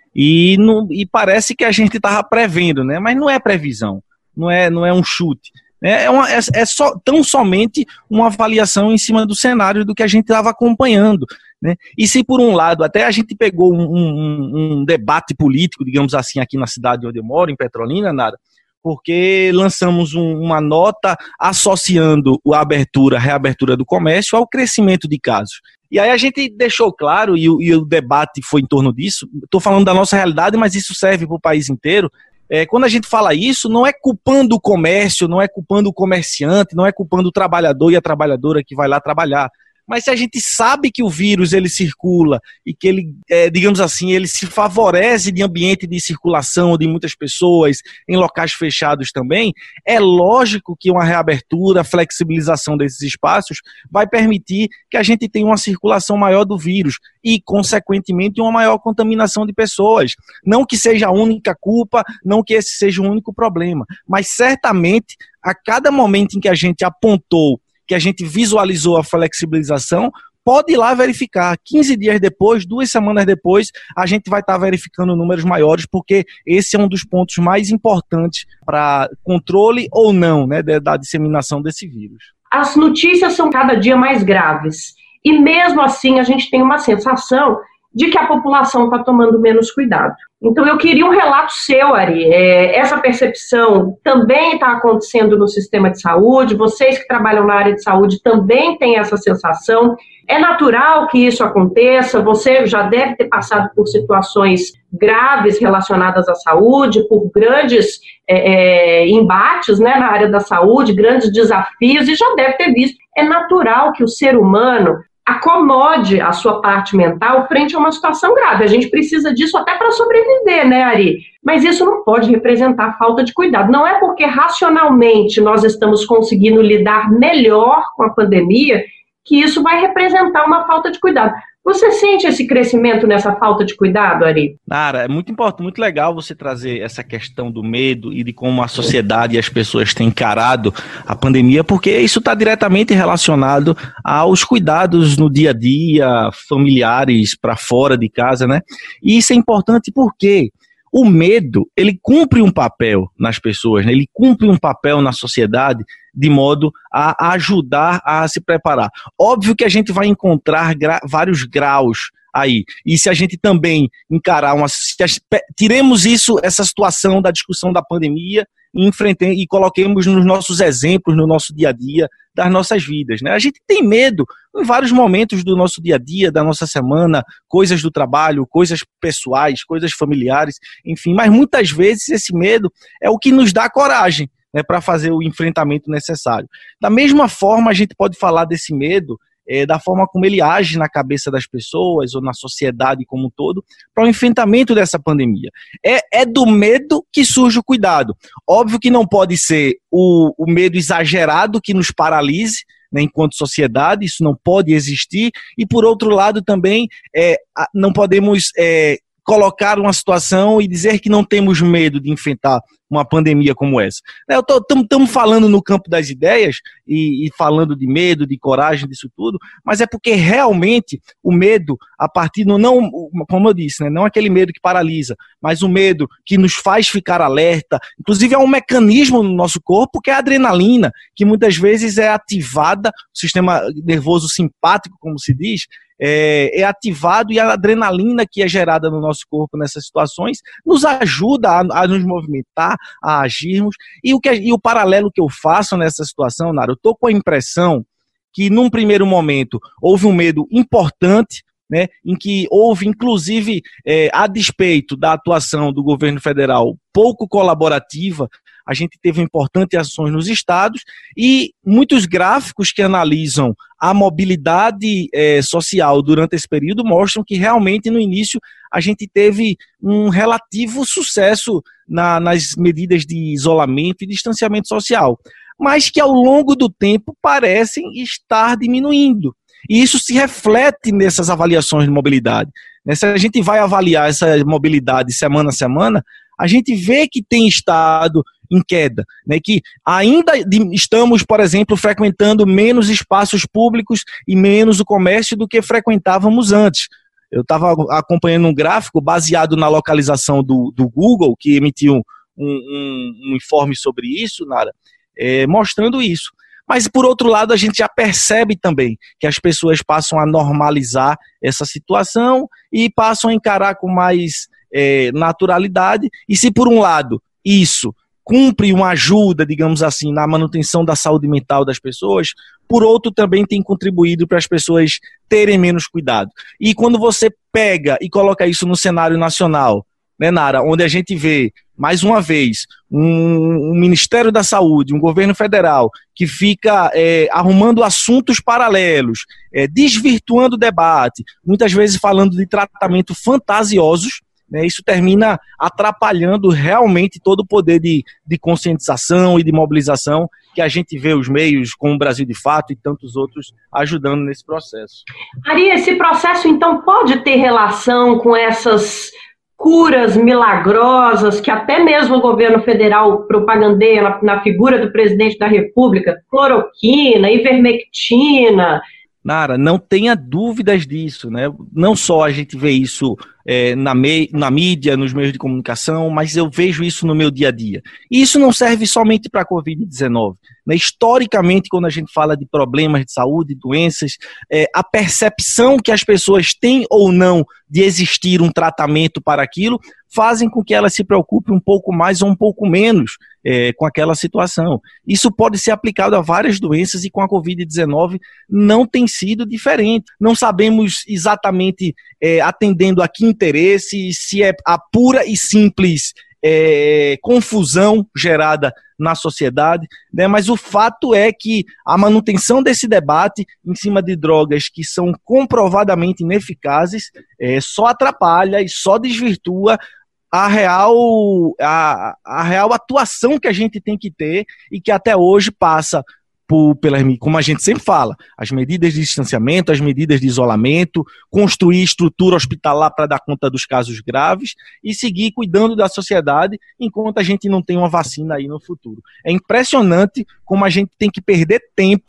e, não, e parece que a gente estava prevendo, né? Mas não é previsão, não é, não é um chute. É, uma, é, é só, tão somente uma avaliação em cima do cenário do que a gente estava acompanhando, né? E se por um lado até a gente pegou um, um, um debate político, digamos assim, aqui na cidade onde eu moro, em Petrolina, Nara, porque lançamos um, uma nota associando a abertura, a reabertura do comércio ao crescimento de casos. E aí a gente deixou claro, e o, e o debate foi em torno disso, estou falando da nossa realidade, mas isso serve para o país inteiro. É, quando a gente fala isso, não é culpando o comércio, não é culpando o comerciante, não é culpando o trabalhador e a trabalhadora que vai lá trabalhar. Mas se a gente sabe que o vírus ele circula e que ele, é, digamos assim, ele se favorece de ambiente de circulação de muitas pessoas em locais fechados também, é lógico que uma reabertura, flexibilização desses espaços vai permitir que a gente tenha uma circulação maior do vírus e, consequentemente, uma maior contaminação de pessoas. Não que seja a única culpa, não que esse seja o único problema, mas certamente, a cada momento em que a gente apontou que a gente visualizou a flexibilização, pode ir lá verificar. quinze dias depois, duas semanas depois, a gente vai estar verificando números maiores, porque esse é um dos pontos mais importantes para controle ou não, né, da disseminação desse vírus. As notícias são cada dia mais graves. E mesmo assim, a gente tem uma sensação de que a população está tomando menos cuidado. Então, eu queria um relato seu, Ari. É, essa percepção também está acontecendo no sistema de saúde? Vocês que trabalham na área de saúde também têm essa sensação? É natural que isso aconteça? Você já deve ter passado por situações graves relacionadas à saúde, por grandes é, é, embates, né, na área da saúde, grandes desafios, e já deve ter visto. É natural que o ser humano acomode a sua parte mental frente a uma situação grave. A gente precisa disso até para sobreviver, né, Ari? Mas isso não pode representar falta de cuidado. Não é porque racionalmente nós estamos conseguindo lidar melhor com a pandemia que isso vai representar uma falta de cuidado. Você sente esse crescimento nessa falta de cuidado, Ari? Nara, é muito importante, muito legal você trazer essa questão do medo e de como a sociedade e as pessoas têm encarado a pandemia, porque isso está diretamente relacionado aos cuidados no dia a dia, familiares para fora de casa, né? E isso é importante porque o medo, ele cumpre um papel nas pessoas, né? Ele cumpre um papel na sociedade de modo a ajudar a se preparar. Óbvio que a gente vai encontrar gra- vários graus aí. E se a gente também encarar uma... Se a, tiremos isso, essa situação da discussão da pandemia e, enfrentemos, e coloquemos nos nossos exemplos, no nosso dia a dia, das nossas vidas, né? A gente tem medo em vários momentos do nosso dia a dia, da nossa semana, coisas do trabalho, coisas pessoais, coisas familiares, enfim, mas muitas vezes esse medo é o que nos dá coragem, né, para fazer o enfrentamento necessário. Da mesma forma, a gente pode falar desse medo É, da forma como ele age na cabeça das pessoas ou na sociedade como um todo para o enfrentamento dessa pandemia. É, é do medo que surge o cuidado. Óbvio que não pode ser o, o medo exagerado que nos paralise, né, enquanto sociedade, isso não pode existir, e por outro lado também é, não podemos é, colocar uma situação e dizer que não temos medo de enfrentar uma pandemia como essa. Estamos falando no campo das ideias e, e falando de medo, de coragem, disso tudo, mas é porque realmente o medo, a partir do, não, como eu disse, né, não aquele medo que paralisa, mas o medo que nos faz ficar alerta, inclusive é um mecanismo no nosso corpo que é a adrenalina, que muitas vezes é ativada, o sistema nervoso simpático, como se diz, É, é ativado, e a adrenalina que é gerada no nosso corpo nessas situações nos ajuda a, a nos movimentar, a agirmos. E o, que, e o paralelo que eu faço nessa situação, Nara, eu estou com a impressão que num primeiro momento houve um medo importante, né, em que houve, inclusive, é, a despeito da atuação do governo federal pouco colaborativa, a gente teve importantes ações nos estados e muitos gráficos que analisam a mobilidade é, social durante esse período mostram que realmente no início a gente teve um relativo sucesso na, nas medidas de isolamento e distanciamento social, mas que ao longo do tempo parecem estar diminuindo. E isso se reflete nessas avaliações de mobilidade. Se a gente vai avaliar essa mobilidade semana a semana, a gente vê que tem estado em queda, né? Que ainda estamos, por exemplo, frequentando menos espaços públicos e menos o comércio do que frequentávamos antes. Eu estava acompanhando um gráfico baseado na localização do, do Google, que emitiu um, um, um informe sobre isso, Nara, é, mostrando isso. Mas, por outro lado, a gente já percebe também que as pessoas passam a normalizar essa situação e passam a encarar com mais é, naturalidade. E se, por um lado, isso cumpre uma ajuda, digamos assim, na manutenção da saúde mental das pessoas, por outro, também tem contribuído para as pessoas terem menos cuidado. E quando você pega e coloca isso no cenário nacional, né, Nara, onde a gente vê, mais uma vez, um, um Ministério da Saúde, um governo federal, que fica é, arrumando assuntos paralelos, é, desvirtuando o debate, muitas vezes falando de tratamento fantasiosos, né, isso termina atrapalhando realmente todo o poder de, de conscientização e de mobilização que a gente vê os meios, como o Brasil de Fato e tantos outros, ajudando nesse processo. Ari, esse processo, então, pode ter relação com essas curas milagrosas que até mesmo o governo federal propagandeia na, na figura do presidente da República, cloroquina, ivermectina? Nara, não tenha dúvidas disso, né? Não só a gente vê isso é, na, me, na mídia, nos meios de comunicação, mas eu vejo isso no meu dia a dia. E isso não serve somente para a covid dezenove. Né? Historicamente, quando a gente fala de problemas de saúde, doenças, é, a percepção que as pessoas têm ou não de existir um tratamento para aquilo, fazem com que elas se preocupem um pouco mais ou um pouco menos é, com aquela situação. Isso pode ser aplicado a várias doenças e com a covid dezenove não tem sido diferente. Não sabemos exatamente, é, atendendo a que interesse, se é a pura e simples é, confusão gerada na sociedade, né? Mas o fato é que a manutenção desse debate em cima de drogas que são comprovadamente ineficazes é, só atrapalha e só desvirtua a real, a, a real atuação que a gente tem que ter e que até hoje passa por, pelas, como a gente sempre fala, as medidas de distanciamento, as medidas de isolamento, construir estrutura hospitalar para dar conta dos casos graves e seguir cuidando da sociedade enquanto a gente não tem uma vacina aí no futuro. É impressionante como a gente tem que perder tempo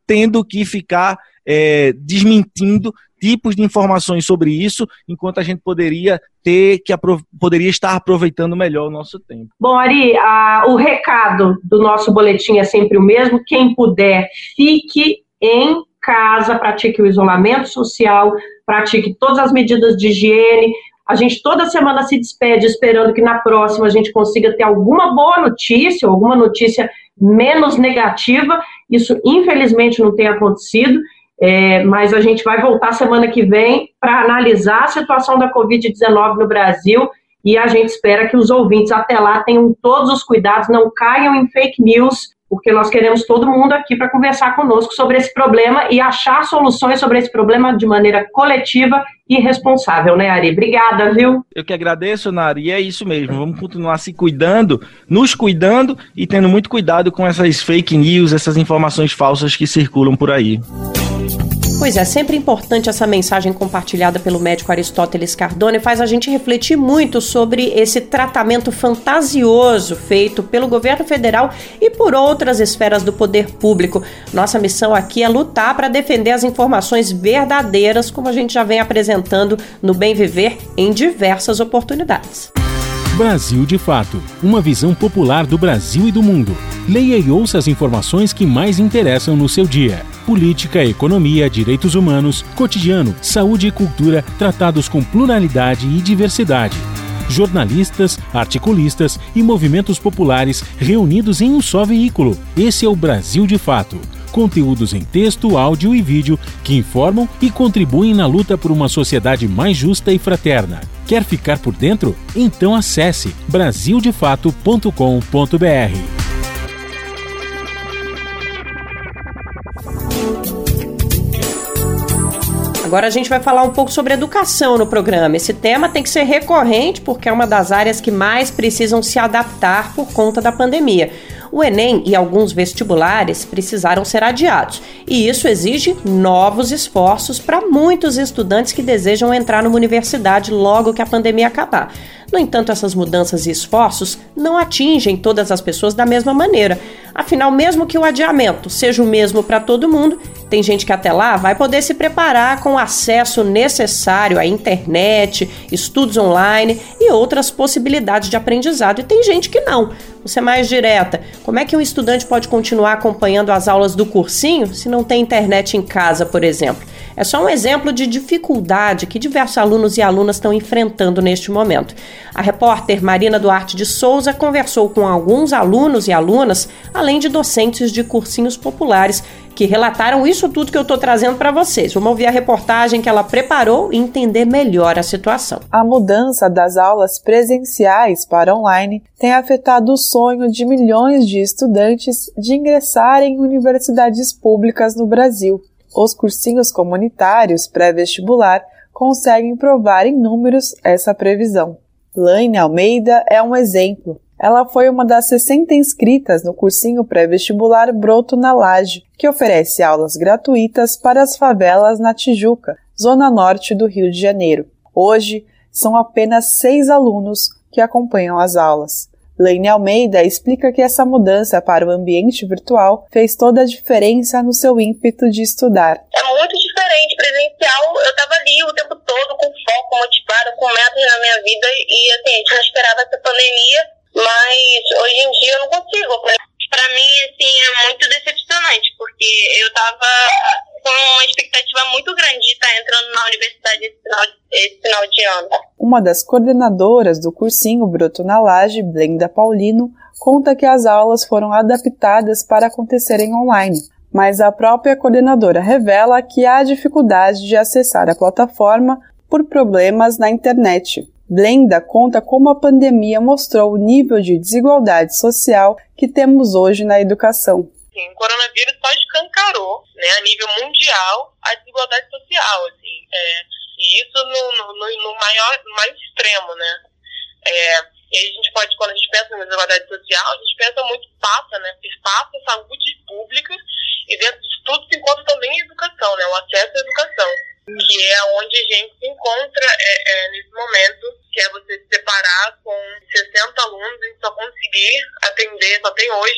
tendo que ficar é, desmentindo tipos de informações sobre isso, enquanto a gente poderia ter que poderia estar aproveitando melhor o nosso tempo. Bom, Ari, a, o recado do nosso boletim é sempre o mesmo. Quem puder, fique em casa, pratique o isolamento social, pratique todas as medidas de higiene. A gente toda semana se despede esperando que na próxima a gente consiga ter alguma boa notícia, ou alguma notícia menos negativa. Isso, infelizmente, não tem acontecido. É, mas a gente vai voltar semana que vem para analisar a situação da covid dezenove no Brasil e a gente espera que os ouvintes até lá tenham todos os cuidados, não caiam em fake news, porque nós queremos todo mundo aqui para conversar conosco sobre esse problema e achar soluções sobre esse problema de maneira coletiva e responsável, né, Ari? Obrigada, viu? Eu que agradeço, Nari, e é isso mesmo, vamos continuar se cuidando, nos cuidando e tendo muito cuidado com essas fake news, essas informações falsas que circulam por aí. Pois é, sempre importante essa mensagem compartilhada pelo médico Aristóteles Cardone, faz a gente refletir muito sobre esse tratamento fantasioso feito pelo governo federal e por outras esferas do poder público. Nossa missão aqui é lutar para defender as informações verdadeiras, como a gente já vem apresentando no Bem Viver em diversas oportunidades. Brasil de Fato, uma visão popular do Brasil e do mundo. Leia e ouça as informações que mais interessam no seu dia. Política, economia, direitos humanos, cotidiano, saúde e cultura, tratados com pluralidade e diversidade. Jornalistas, articulistas e movimentos populares reunidos em um só veículo. Esse é o Brasil de Fato. Conteúdos em texto, áudio e vídeo que informam e contribuem na luta por uma sociedade mais justa e fraterna. Quer ficar por dentro? Então acesse brasil de fato ponto com ponto b r. Agora a gente vai falar um pouco sobre educação no programa. Esse tema tem que ser recorrente porque é uma das áreas que mais precisam se adaptar por conta da pandemia. O Enem e alguns vestibulares precisaram ser adiados, e isso exige novos esforços para muitos estudantes que desejam entrar numa universidade logo que a pandemia acabar. No entanto, essas mudanças e esforços não atingem todas as pessoas da mesma maneira. Afinal, mesmo que o adiamento seja o mesmo para todo mundo, tem gente que até lá vai poder se preparar com o acesso necessário à internet, estudos online e outras possibilidades de aprendizado. E tem gente que não. Vou ser mais direta. Como é que um estudante pode continuar acompanhando as aulas do cursinho se não tem internet em casa, por exemplo? É só um exemplo de dificuldade que diversos alunos e alunas estão enfrentando neste momento. A repórter Marina Duarte de Souza conversou com alguns alunos e alunas, além de docentes de cursinhos populares, que relataram isso tudo que eu estou trazendo para vocês. Vamos ouvir a reportagem que ela preparou e entender melhor a situação. A mudança das aulas presenciais para online tem afetado o sonho de milhões de estudantes de ingressarem em universidades públicas no Brasil. Os cursinhos comunitários pré-vestibular conseguem provar em números essa previsão. Laine Almeida é um exemplo. Ela foi uma das sessenta inscritas no cursinho pré-vestibular Broto na Laje, que oferece aulas gratuitas para as favelas na Tijuca, zona norte do Rio de Janeiro. Hoje, são apenas seis alunos que acompanham as aulas. Laine Almeida explica que essa mudança para o ambiente virtual fez toda a diferença no seu ímpeto de estudar. É muito diferente. Presencial, eu estava ali o tempo todo com foco, motivada, com metas na minha vida e assim, a gente não esperava essa pandemia, mas hoje em dia eu não consigo. Para mim, assim, é muito decepcionante, porque eu estava com uma expectativa muito grande de estar entrando na universidade esse final, esse final de ano. Uma das coordenadoras do cursinho Broto na Laje, Blenda Paulino, conta que as aulas foram adaptadas para acontecerem online, mas a própria coordenadora revela que há dificuldade de acessar a plataforma por problemas na internet. Blenda conta como a pandemia mostrou o nível de desigualdade social que temos hoje na educação. Sim, o coronavírus só escancarou, né, a nível mundial, a desigualdade social, assim, é, e isso no, no, no, maior, no mais extremo, né. É, e aí a gente pode, quando a gente pensa na desigualdade social, a gente pensa muito passa, né, passa a saúde pública e dentro disso tudo se encontra também a educação, né, o acesso à educação, que é onde a gente se encontra é, é, nesse momento, que é você se separar com sessenta alunos e só conseguir atender, só tem hoje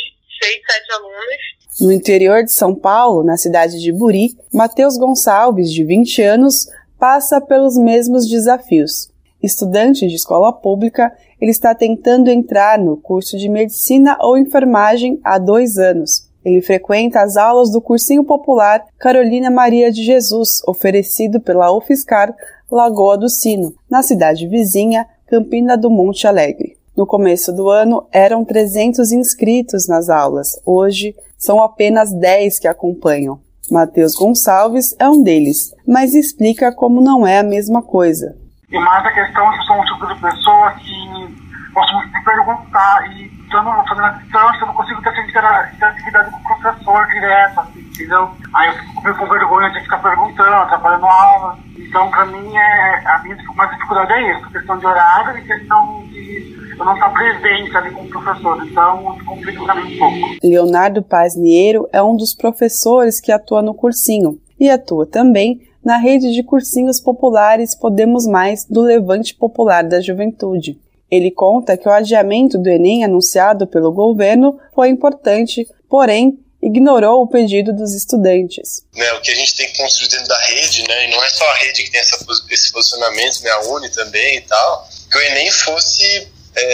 seis, sete alunas. No interior de São Paulo, na cidade de Buri, Matheus Gonçalves, de vinte anos, passa pelos mesmos desafios. Estudante de escola pública, ele está tentando entrar no curso de medicina ou enfermagem há dois anos. Ele frequenta as aulas do cursinho popular Carolina Maria de Jesus, oferecido pela UFSCar Lagoa do Sino, na cidade vizinha Campina do Monte Alegre. No começo do ano, eram trezentos inscritos nas aulas. Hoje, são apenas dez que acompanham. Matheus Gonçalves é um deles, mas explica como não é a mesma coisa. E mais a questão é que eu sou um tipo de pessoa que gosto muito de perguntar, e estando fazendo a distância, eu não consigo ter essa interatividade com o professor direto, assim, entendeu? Aí eu fico meio com vergonha de ficar perguntando, atrapalhando a aula. Então, pra mim, é, a minha mais dificuldade é isso, questão de horário e questão de eu não estar presente ali com o professor, então complica pra mim um pouco. Leonardo Paz Niero é um dos professores que atua no cursinho e atua também na rede de cursinhos populares Podemos Mais do Levante Popular da Juventude. Ele conta que o adiamento do Enem anunciado pelo governo foi importante, porém ignorou o pedido dos estudantes. Né, o que a gente tem que construir dentro da rede, né, e não é só a rede que tem essa, esse posicionamento, né, a Uni também e tal, que o Enem fosse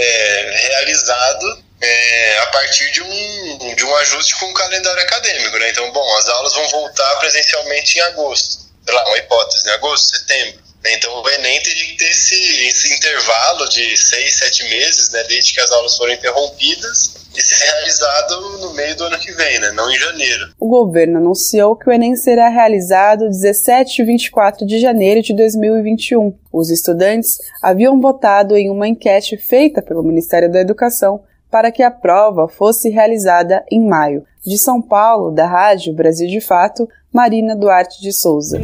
é, realizado é, a partir de um, de um ajuste com o calendário acadêmico. Né? Então, bom, as aulas vão voltar presencialmente em agosto, sei lá, uma hipótese, em agosto, setembro. Então o Enem teria que ter esse, esse intervalo de seis, sete meses, né, desde que as aulas foram interrompidas, e ser realizado no meio do ano que vem, né, não em janeiro. O governo anunciou que o Enem será realizado dezessete e vinte e quatro de janeiro de dois mil e vinte e um. Os estudantes haviam votado em uma enquete feita pelo Ministério da Educação para que a prova fosse realizada em maio. De São Paulo, da Rádio Brasil de Fato, Marina Duarte de Souza.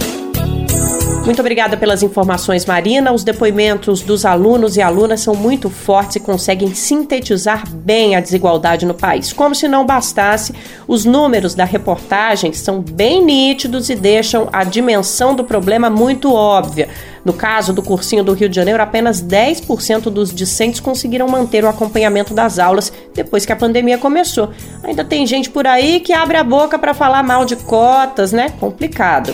Muito obrigada pelas informações, Marina. Os depoimentos dos alunos e alunas são muito fortes e conseguem sintetizar bem a desigualdade no país. Como se não bastasse, os números da reportagem são bem nítidos e deixam a dimensão do problema muito óbvia. No caso do cursinho do Rio de Janeiro, apenas dez por cento dos discentes conseguiram manter o acompanhamento das aulas depois que a pandemia começou. Ainda tem gente por aí que abre a boca para falar mal de cotas, né? Complicado.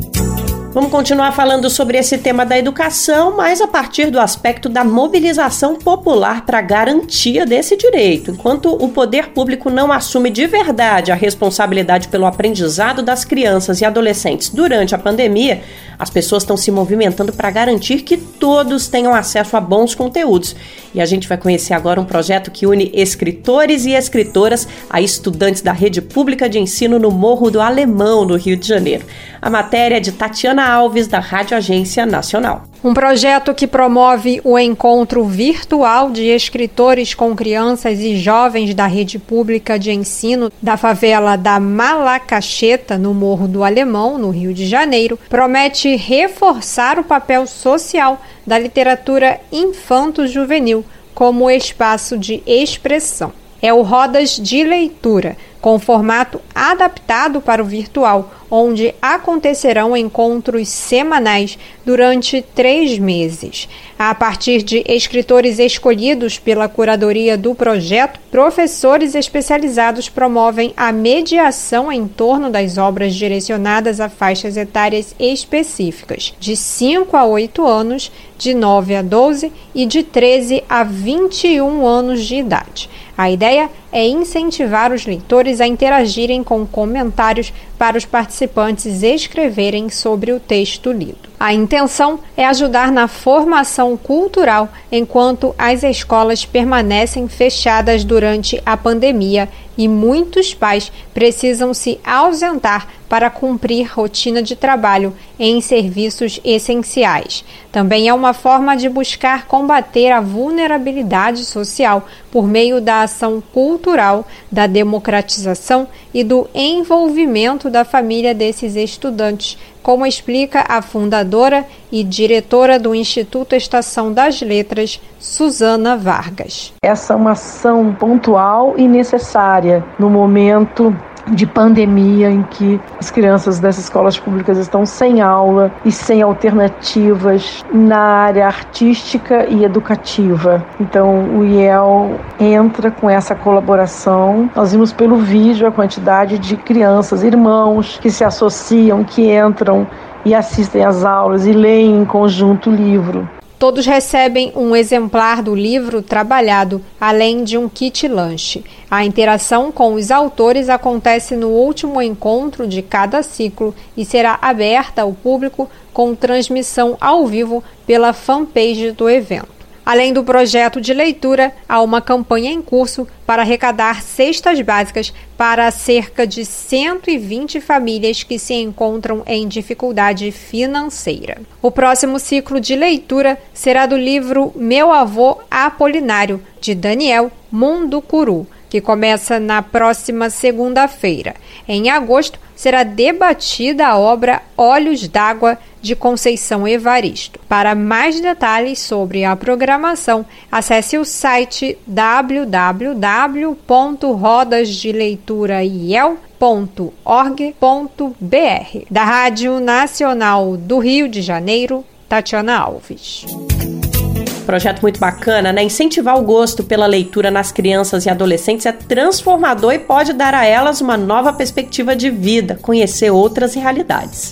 Vamos continuar falando sobre esse tema da educação, mas a partir do aspecto da mobilização popular para a garantia desse direito. Enquanto o poder público não assume de verdade a responsabilidade pelo aprendizado das crianças e adolescentes durante a pandemia, as pessoas estão se movimentando para garantir que todos tenham acesso a bons conteúdos. E a gente vai conhecer agora um projeto que une escritores e escritoras a estudantes da rede pública de ensino no Morro do Alemão, no Rio de Janeiro. A matéria é de Tatiana Alves, da Rádio Agência Nacional. Um projeto que promove o encontro virtual de escritores com crianças e jovens da rede pública de ensino da favela da Malacacheta, no Morro do Alemão, no Rio de Janeiro, promete reforçar o papel social da literatura infanto-juvenil como espaço de expressão. É o Rodas de Leitura, com formato adaptado para o virtual, onde acontecerão encontros semanais durante três meses. A partir de escritores escolhidos pela curadoria do projeto, professores especializados promovem a mediação em torno das obras direcionadas a faixas etárias específicas, de cinco a oito anos, de nove a doze e de treze a vinte e um anos de idade. A ideia é incentivar os leitores a interagirem com comentários para os participantes escreverem sobre o texto lido. A intenção é ajudar na formação cultural enquanto as escolas permanecem fechadas durante a pandemia e muitos pais precisam se ausentar para cumprir rotina de trabalho em serviços essenciais. Também é uma forma de buscar combater a vulnerabilidade social por meio da ação cultural, da democratização e do envolvimento da família desses estudantes, como explica a fundadora e diretora do Instituto Estação das Letras, Suzana Vargas. Essa é uma ação pontual e necessária no momento de pandemia em que as crianças das escolas públicas estão sem aula e sem alternativas na área artística e educativa. Então o I E L entra com essa colaboração. Nós vimos pelo vídeo a quantidade de crianças, irmãos que se associam, que entram e assistem às aulas e leem em conjunto o livro. Todos recebem um exemplar do livro trabalhado, além de um kit lanche. A interação com os autores acontece no último encontro de cada ciclo e será aberta ao público com transmissão ao vivo pela fanpage do evento. Além do projeto de leitura, há uma campanha em curso para arrecadar cestas básicas para cerca de cento e vinte famílias que se encontram em dificuldade financeira. O próximo ciclo de leitura será do livro Meu Avô Apolinário, de Daniel Munducuru, que começa na próxima segunda-feira. Em agosto, será debatida a obra Olhos d'Água, de Conceição Evaristo. Para mais detalhes sobre a programação, acesse o site w w w ponto rodas de leitura i e l ponto org ponto b r. Da Rádio Nacional do Rio de Janeiro, Tatiana Alves. Projeto muito bacana, né? Incentivar o gosto pela leitura nas crianças e adolescentes é transformador e pode dar a elas uma nova perspectiva de vida, conhecer outras realidades.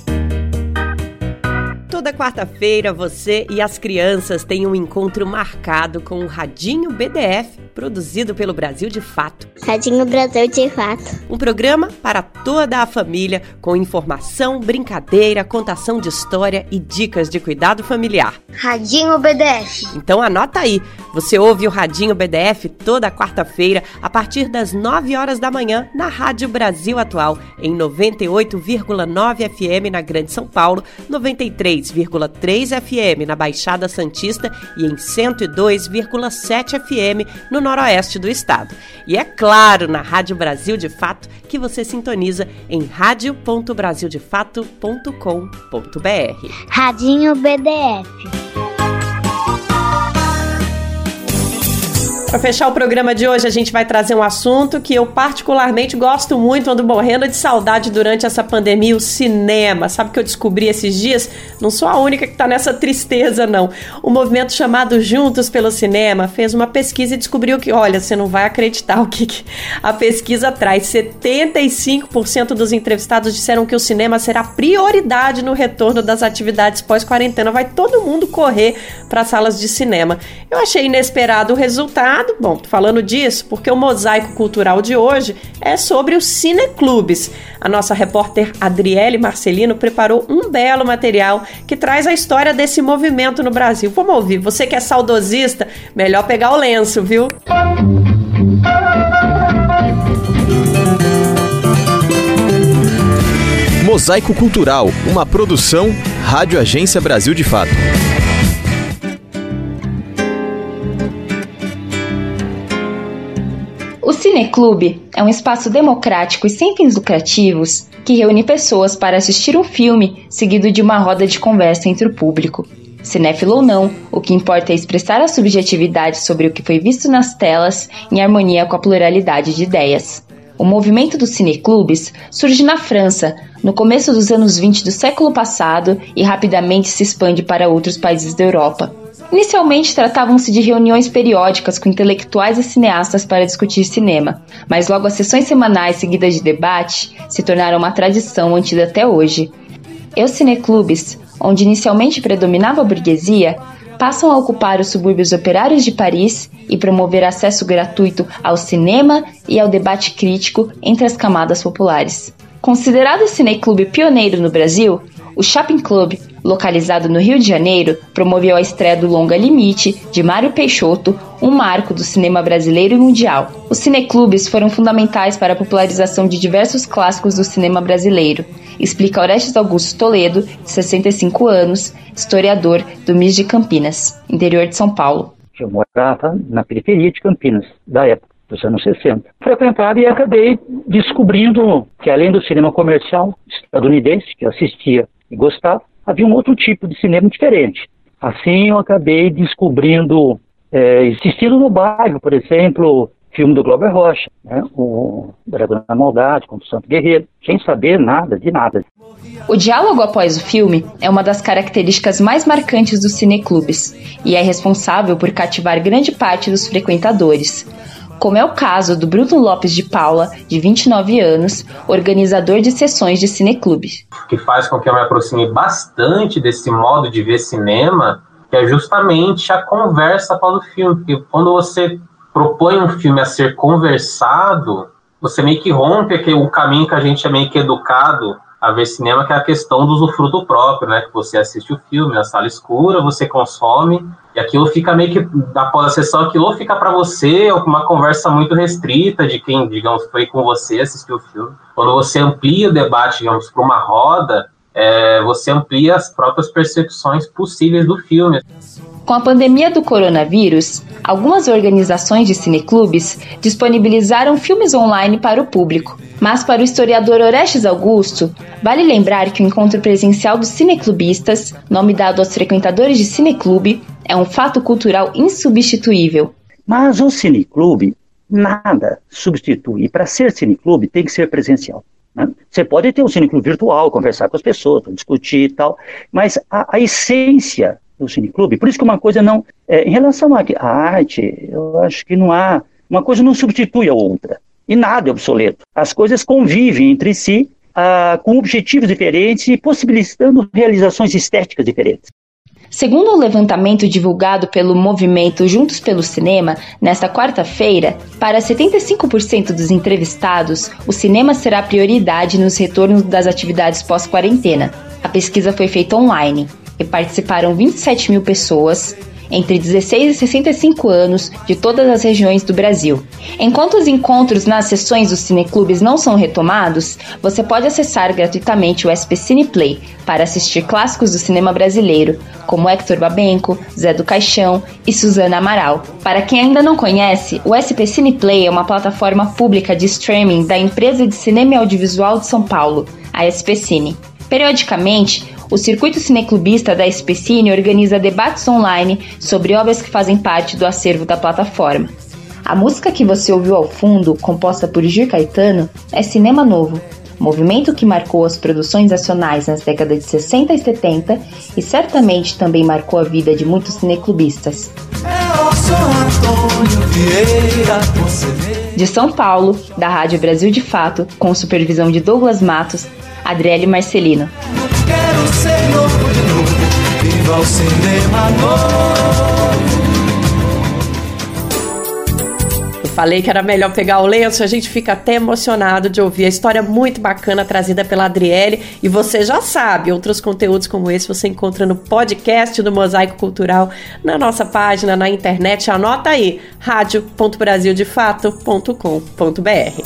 Toda quarta-feira, você e as crianças têm um encontro marcado com o Radinho B D F, produzido pelo Brasil de Fato. Radinho Brasil de Fato. Um programa para toda a família, com informação, brincadeira, contação de história e dicas de cuidado familiar. Radinho B D F. Então anota aí, você ouve o Radinho B D F toda quarta-feira, a partir das nove horas da manhã, na Rádio Brasil Atual, em noventa e oito vírgula nove F M na Grande São Paulo, noventa e três vírgula três F M na Baixada Santista e em cento e dois vírgula sete F M no noroeste do estado. E é claro, na Rádio Brasil de Fato, que você sintoniza em rádio ponto brasil de fato ponto com ponto b r. Radinho B D F. Para fechar o programa de hoje, a gente vai trazer um assunto que eu particularmente gosto muito, ando morrendo de saudade durante essa pandemia, o cinema. Sabe o que eu descobri esses dias? Não sou a única que está nessa tristeza, não. O movimento chamado Juntos pelo Cinema fez uma pesquisa e descobriu que, olha, você não vai acreditar o que, que a pesquisa traz. setenta e cinco por cento dos entrevistados disseram que o cinema será prioridade no retorno das atividades pós-quarentena. Vai todo mundo correr para as salas de cinema. Eu achei inesperado o resultado. Bom, tô falando disso porque o mosaico cultural de hoje é sobre os cineclubes. A nossa repórter Adriele Marcelino preparou um belo material que traz a história desse movimento no Brasil. Vamos ouvir. Você que é saudosista, melhor pegar o lenço, viu? Mosaico Cultural, uma produção Rádio Agência Brasil de Fato. O Cineclube é um espaço democrático e sem fins lucrativos que reúne pessoas para assistir um filme seguido de uma roda de conversa entre o público. Cinéfilo ou não, o que importa é expressar a subjetividade sobre o que foi visto nas telas em harmonia com a pluralidade de ideias. O movimento dos cineclubes surge na França, no começo dos anos vinte do século passado e rapidamente se expande para outros países da Europa. Inicialmente tratavam-se de reuniões periódicas com intelectuais e cineastas para discutir cinema, mas logo as sessões semanais seguidas de debate se tornaram uma tradição mantida até hoje. E os cineclubes, onde inicialmente predominava a burguesia, passam a ocupar os subúrbios operários de Paris e promover acesso gratuito ao cinema e ao debate crítico entre as camadas populares. Considerado cineclube pioneiro no Brasil, o Shopping Club, localizado no Rio de Janeiro, promoveu a estreia do longa Limite, de Mário Peixoto, um marco do cinema brasileiro e mundial. Os cineclubes foram fundamentais para a popularização de diversos clássicos do cinema brasileiro, explica Orestes Augusto Toledo, de sessenta e cinco anos, historiador do M I S de Campinas, interior de São Paulo. Eu morava na periferia de Campinas, da época dos anos sessenta. Frequentava e acabei descobrindo que, além do cinema comercial estadunidense, que eu assistia e gostava, havia um outro tipo de cinema diferente. Assim, eu acabei descobrindo, é, assistindo no bairro, por exemplo, filme do Glauber Rocha, né? O Dragão da Maldade, com o Santo Guerreiro, sem saber nada de nada. O diálogo após o filme é uma das características mais marcantes dos cineclubes e é responsável por cativar grande parte dos frequentadores, como é o caso do Bruno Lopes de Paula, de vinte e nove anos, organizador de sessões de cineclube. O que faz com que eu me aproxime bastante desse modo de ver cinema, que é justamente a conversa após o filme, porque quando você propõe um filme a ser conversado, você meio que rompe o caminho que a gente é meio que educado a ver cinema, que é a questão do usufruto próprio, né? Que você assiste o filme na sala escura, você consome, e aquilo fica meio que, após a sessão, aquilo fica para você uma conversa muito restrita de quem, digamos, foi com você assistir o filme. Quando você amplia o debate, digamos, para uma roda, é, você amplia as próprias percepções possíveis do filme. Com a pandemia do coronavírus, algumas organizações de cineclubes disponibilizaram filmes online para o público. Mas para o historiador Orestes Augusto, vale lembrar que o encontro presencial dos cineclubistas, nome dado aos frequentadores de cineclube, é um fato cultural insubstituível. Mas o cineclube nada substitui. E para ser cineclube tem que ser presencial. Né? Você pode ter um cineclube virtual, conversar com as pessoas, discutir e tal, mas a, a essência do cineclube, por isso que uma coisa não... É, em relação à arte, eu acho que não há... Uma coisa não substitui a outra. E nada é obsoleto. As coisas convivem entre si ah, com objetivos diferentes e possibilitando realizações estéticas diferentes. Segundo o levantamento divulgado pelo movimento Juntos pelo Cinema, nesta quarta-feira, para setenta e cinco por cento dos entrevistados, o cinema será prioridade nos retornos das atividades pós-quarentena. A pesquisa foi feita online e participaram vinte e sete mil pessoas, entre dezesseis e sessenta e cinco anos, de todas as regiões do Brasil. Enquanto os encontros nas sessões dos cineclubes não são retomados, você pode acessar gratuitamente o S P Cine Play para assistir clássicos do cinema brasileiro, como Hector Babenco, Zé do Caixão e Suzana Amaral. Para quem ainda não conhece, o S P Cine Play é uma plataforma pública de streaming da empresa de cinema e audiovisual de São Paulo, a S P Cine. Periodicamente, o Circuito Cineclubista da S P Cine organiza debates online sobre obras que fazem parte do acervo da plataforma. A música que você ouviu ao fundo, composta por Gil Caetano, é Cinema Novo, movimento que marcou as produções nacionais nas décadas de sessenta e setenta e certamente também marcou a vida de muitos cineclubistas. De São Paulo, da Rádio Brasil de Fato, com supervisão de Douglas Matos, Adriele Marcelino. Quero ser novo de novo, viva o cinema novo. Eu falei que era melhor pegar o lenço, a gente fica até emocionado de ouvir a história muito bacana trazida pela Adriele. E você já sabe, outros conteúdos como esse você encontra no podcast do Mosaico Cultural, na nossa página, na internet. Anota aí, rádio ponto brasil de fato ponto com ponto b r.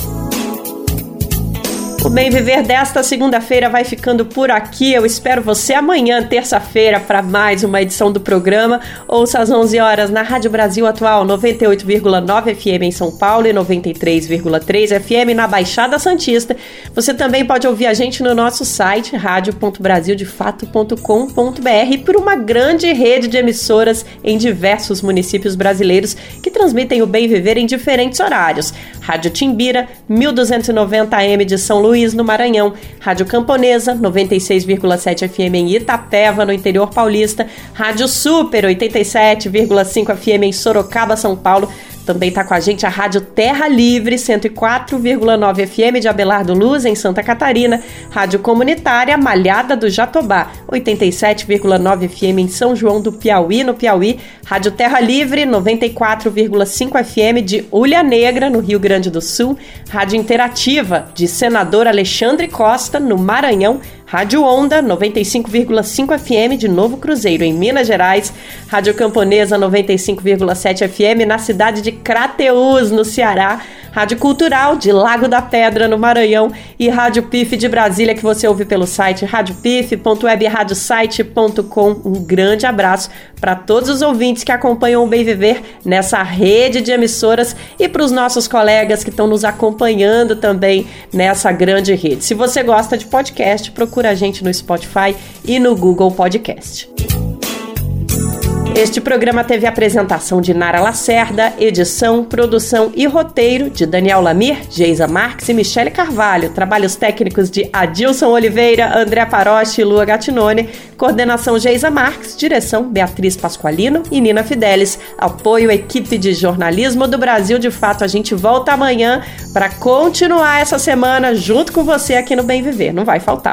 O Bem Viver desta segunda-feira vai ficando por aqui. Eu espero você amanhã, terça-feira, para mais uma edição do programa. Ouça às onze horas na Rádio Brasil Atual, noventa e oito vírgula nove F M em São Paulo e noventa e três vírgula três F M na Baixada Santista. Você também pode ouvir a gente no nosso site, rádio ponto brasil de fato ponto com ponto b r, por uma grande rede de emissoras em diversos municípios brasileiros que transmitem o Bem Viver em diferentes horários. Rádio Timbira, mil duzentos e noventa A M de São Luís, no Maranhão, Rádio Camponesa, noventa e seis vírgula sete F M em Itapeva, no interior paulista, Rádio Super, oitenta e sete vírgula cinco F M em Sorocaba, São Paulo. Também está com a gente a Rádio Terra Livre, cento e quatro vírgula nove F M de Abelardo Luz, em Santa Catarina, Rádio Comunitária Malhada do Jatobá, oitenta e sete vírgula nove F M em São João do Piauí, no Piauí, Rádio Terra Livre, noventa e quatro vírgula cinco F M de Ulha Negra, no Rio Grande do Sul, Rádio Interativa de Senador Alexandre Costa, no Maranhão, Rádio Onda, noventa e cinco vírgula cinco F M de Novo Cruzeiro, em Minas Gerais, Rádio Camponesa, noventa e cinco vírgula sete F M na cidade de Crateús, no Ceará, Rádio Cultural de Lago da Pedra, no Maranhão, e Rádio P I F de Brasília, que você ouve pelo site rádio p i f ponto web rádio site ponto com. Um grande abraço para todos os ouvintes que acompanham o Bem Viver nessa rede de emissoras e para os nossos colegas que estão nos acompanhando também nessa grande rede. Se você gosta de podcast, procura a gente no Spotify e no Google Podcast. Este programa teve apresentação de Nara Lacerda, edição, produção e roteiro de Daniel Lamir, Geisa Marques e Michele Carvalho, trabalhos técnicos de Adilson Oliveira, André Paroche e Lua Gattinone, coordenação Geisa Marques, direção Beatriz Pasqualino e Nina Fidelis, apoio equipe de jornalismo do Brasil de Fato. A gente volta amanhã para continuar essa semana junto com você aqui no Bem Viver, não vai faltar.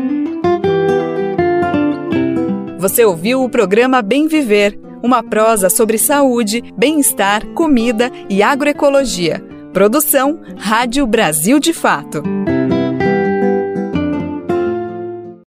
Você ouviu o programa Bem Viver, uma prosa sobre saúde, bem-estar, comida e agroecologia. Produção Rádio Brasil de Fato.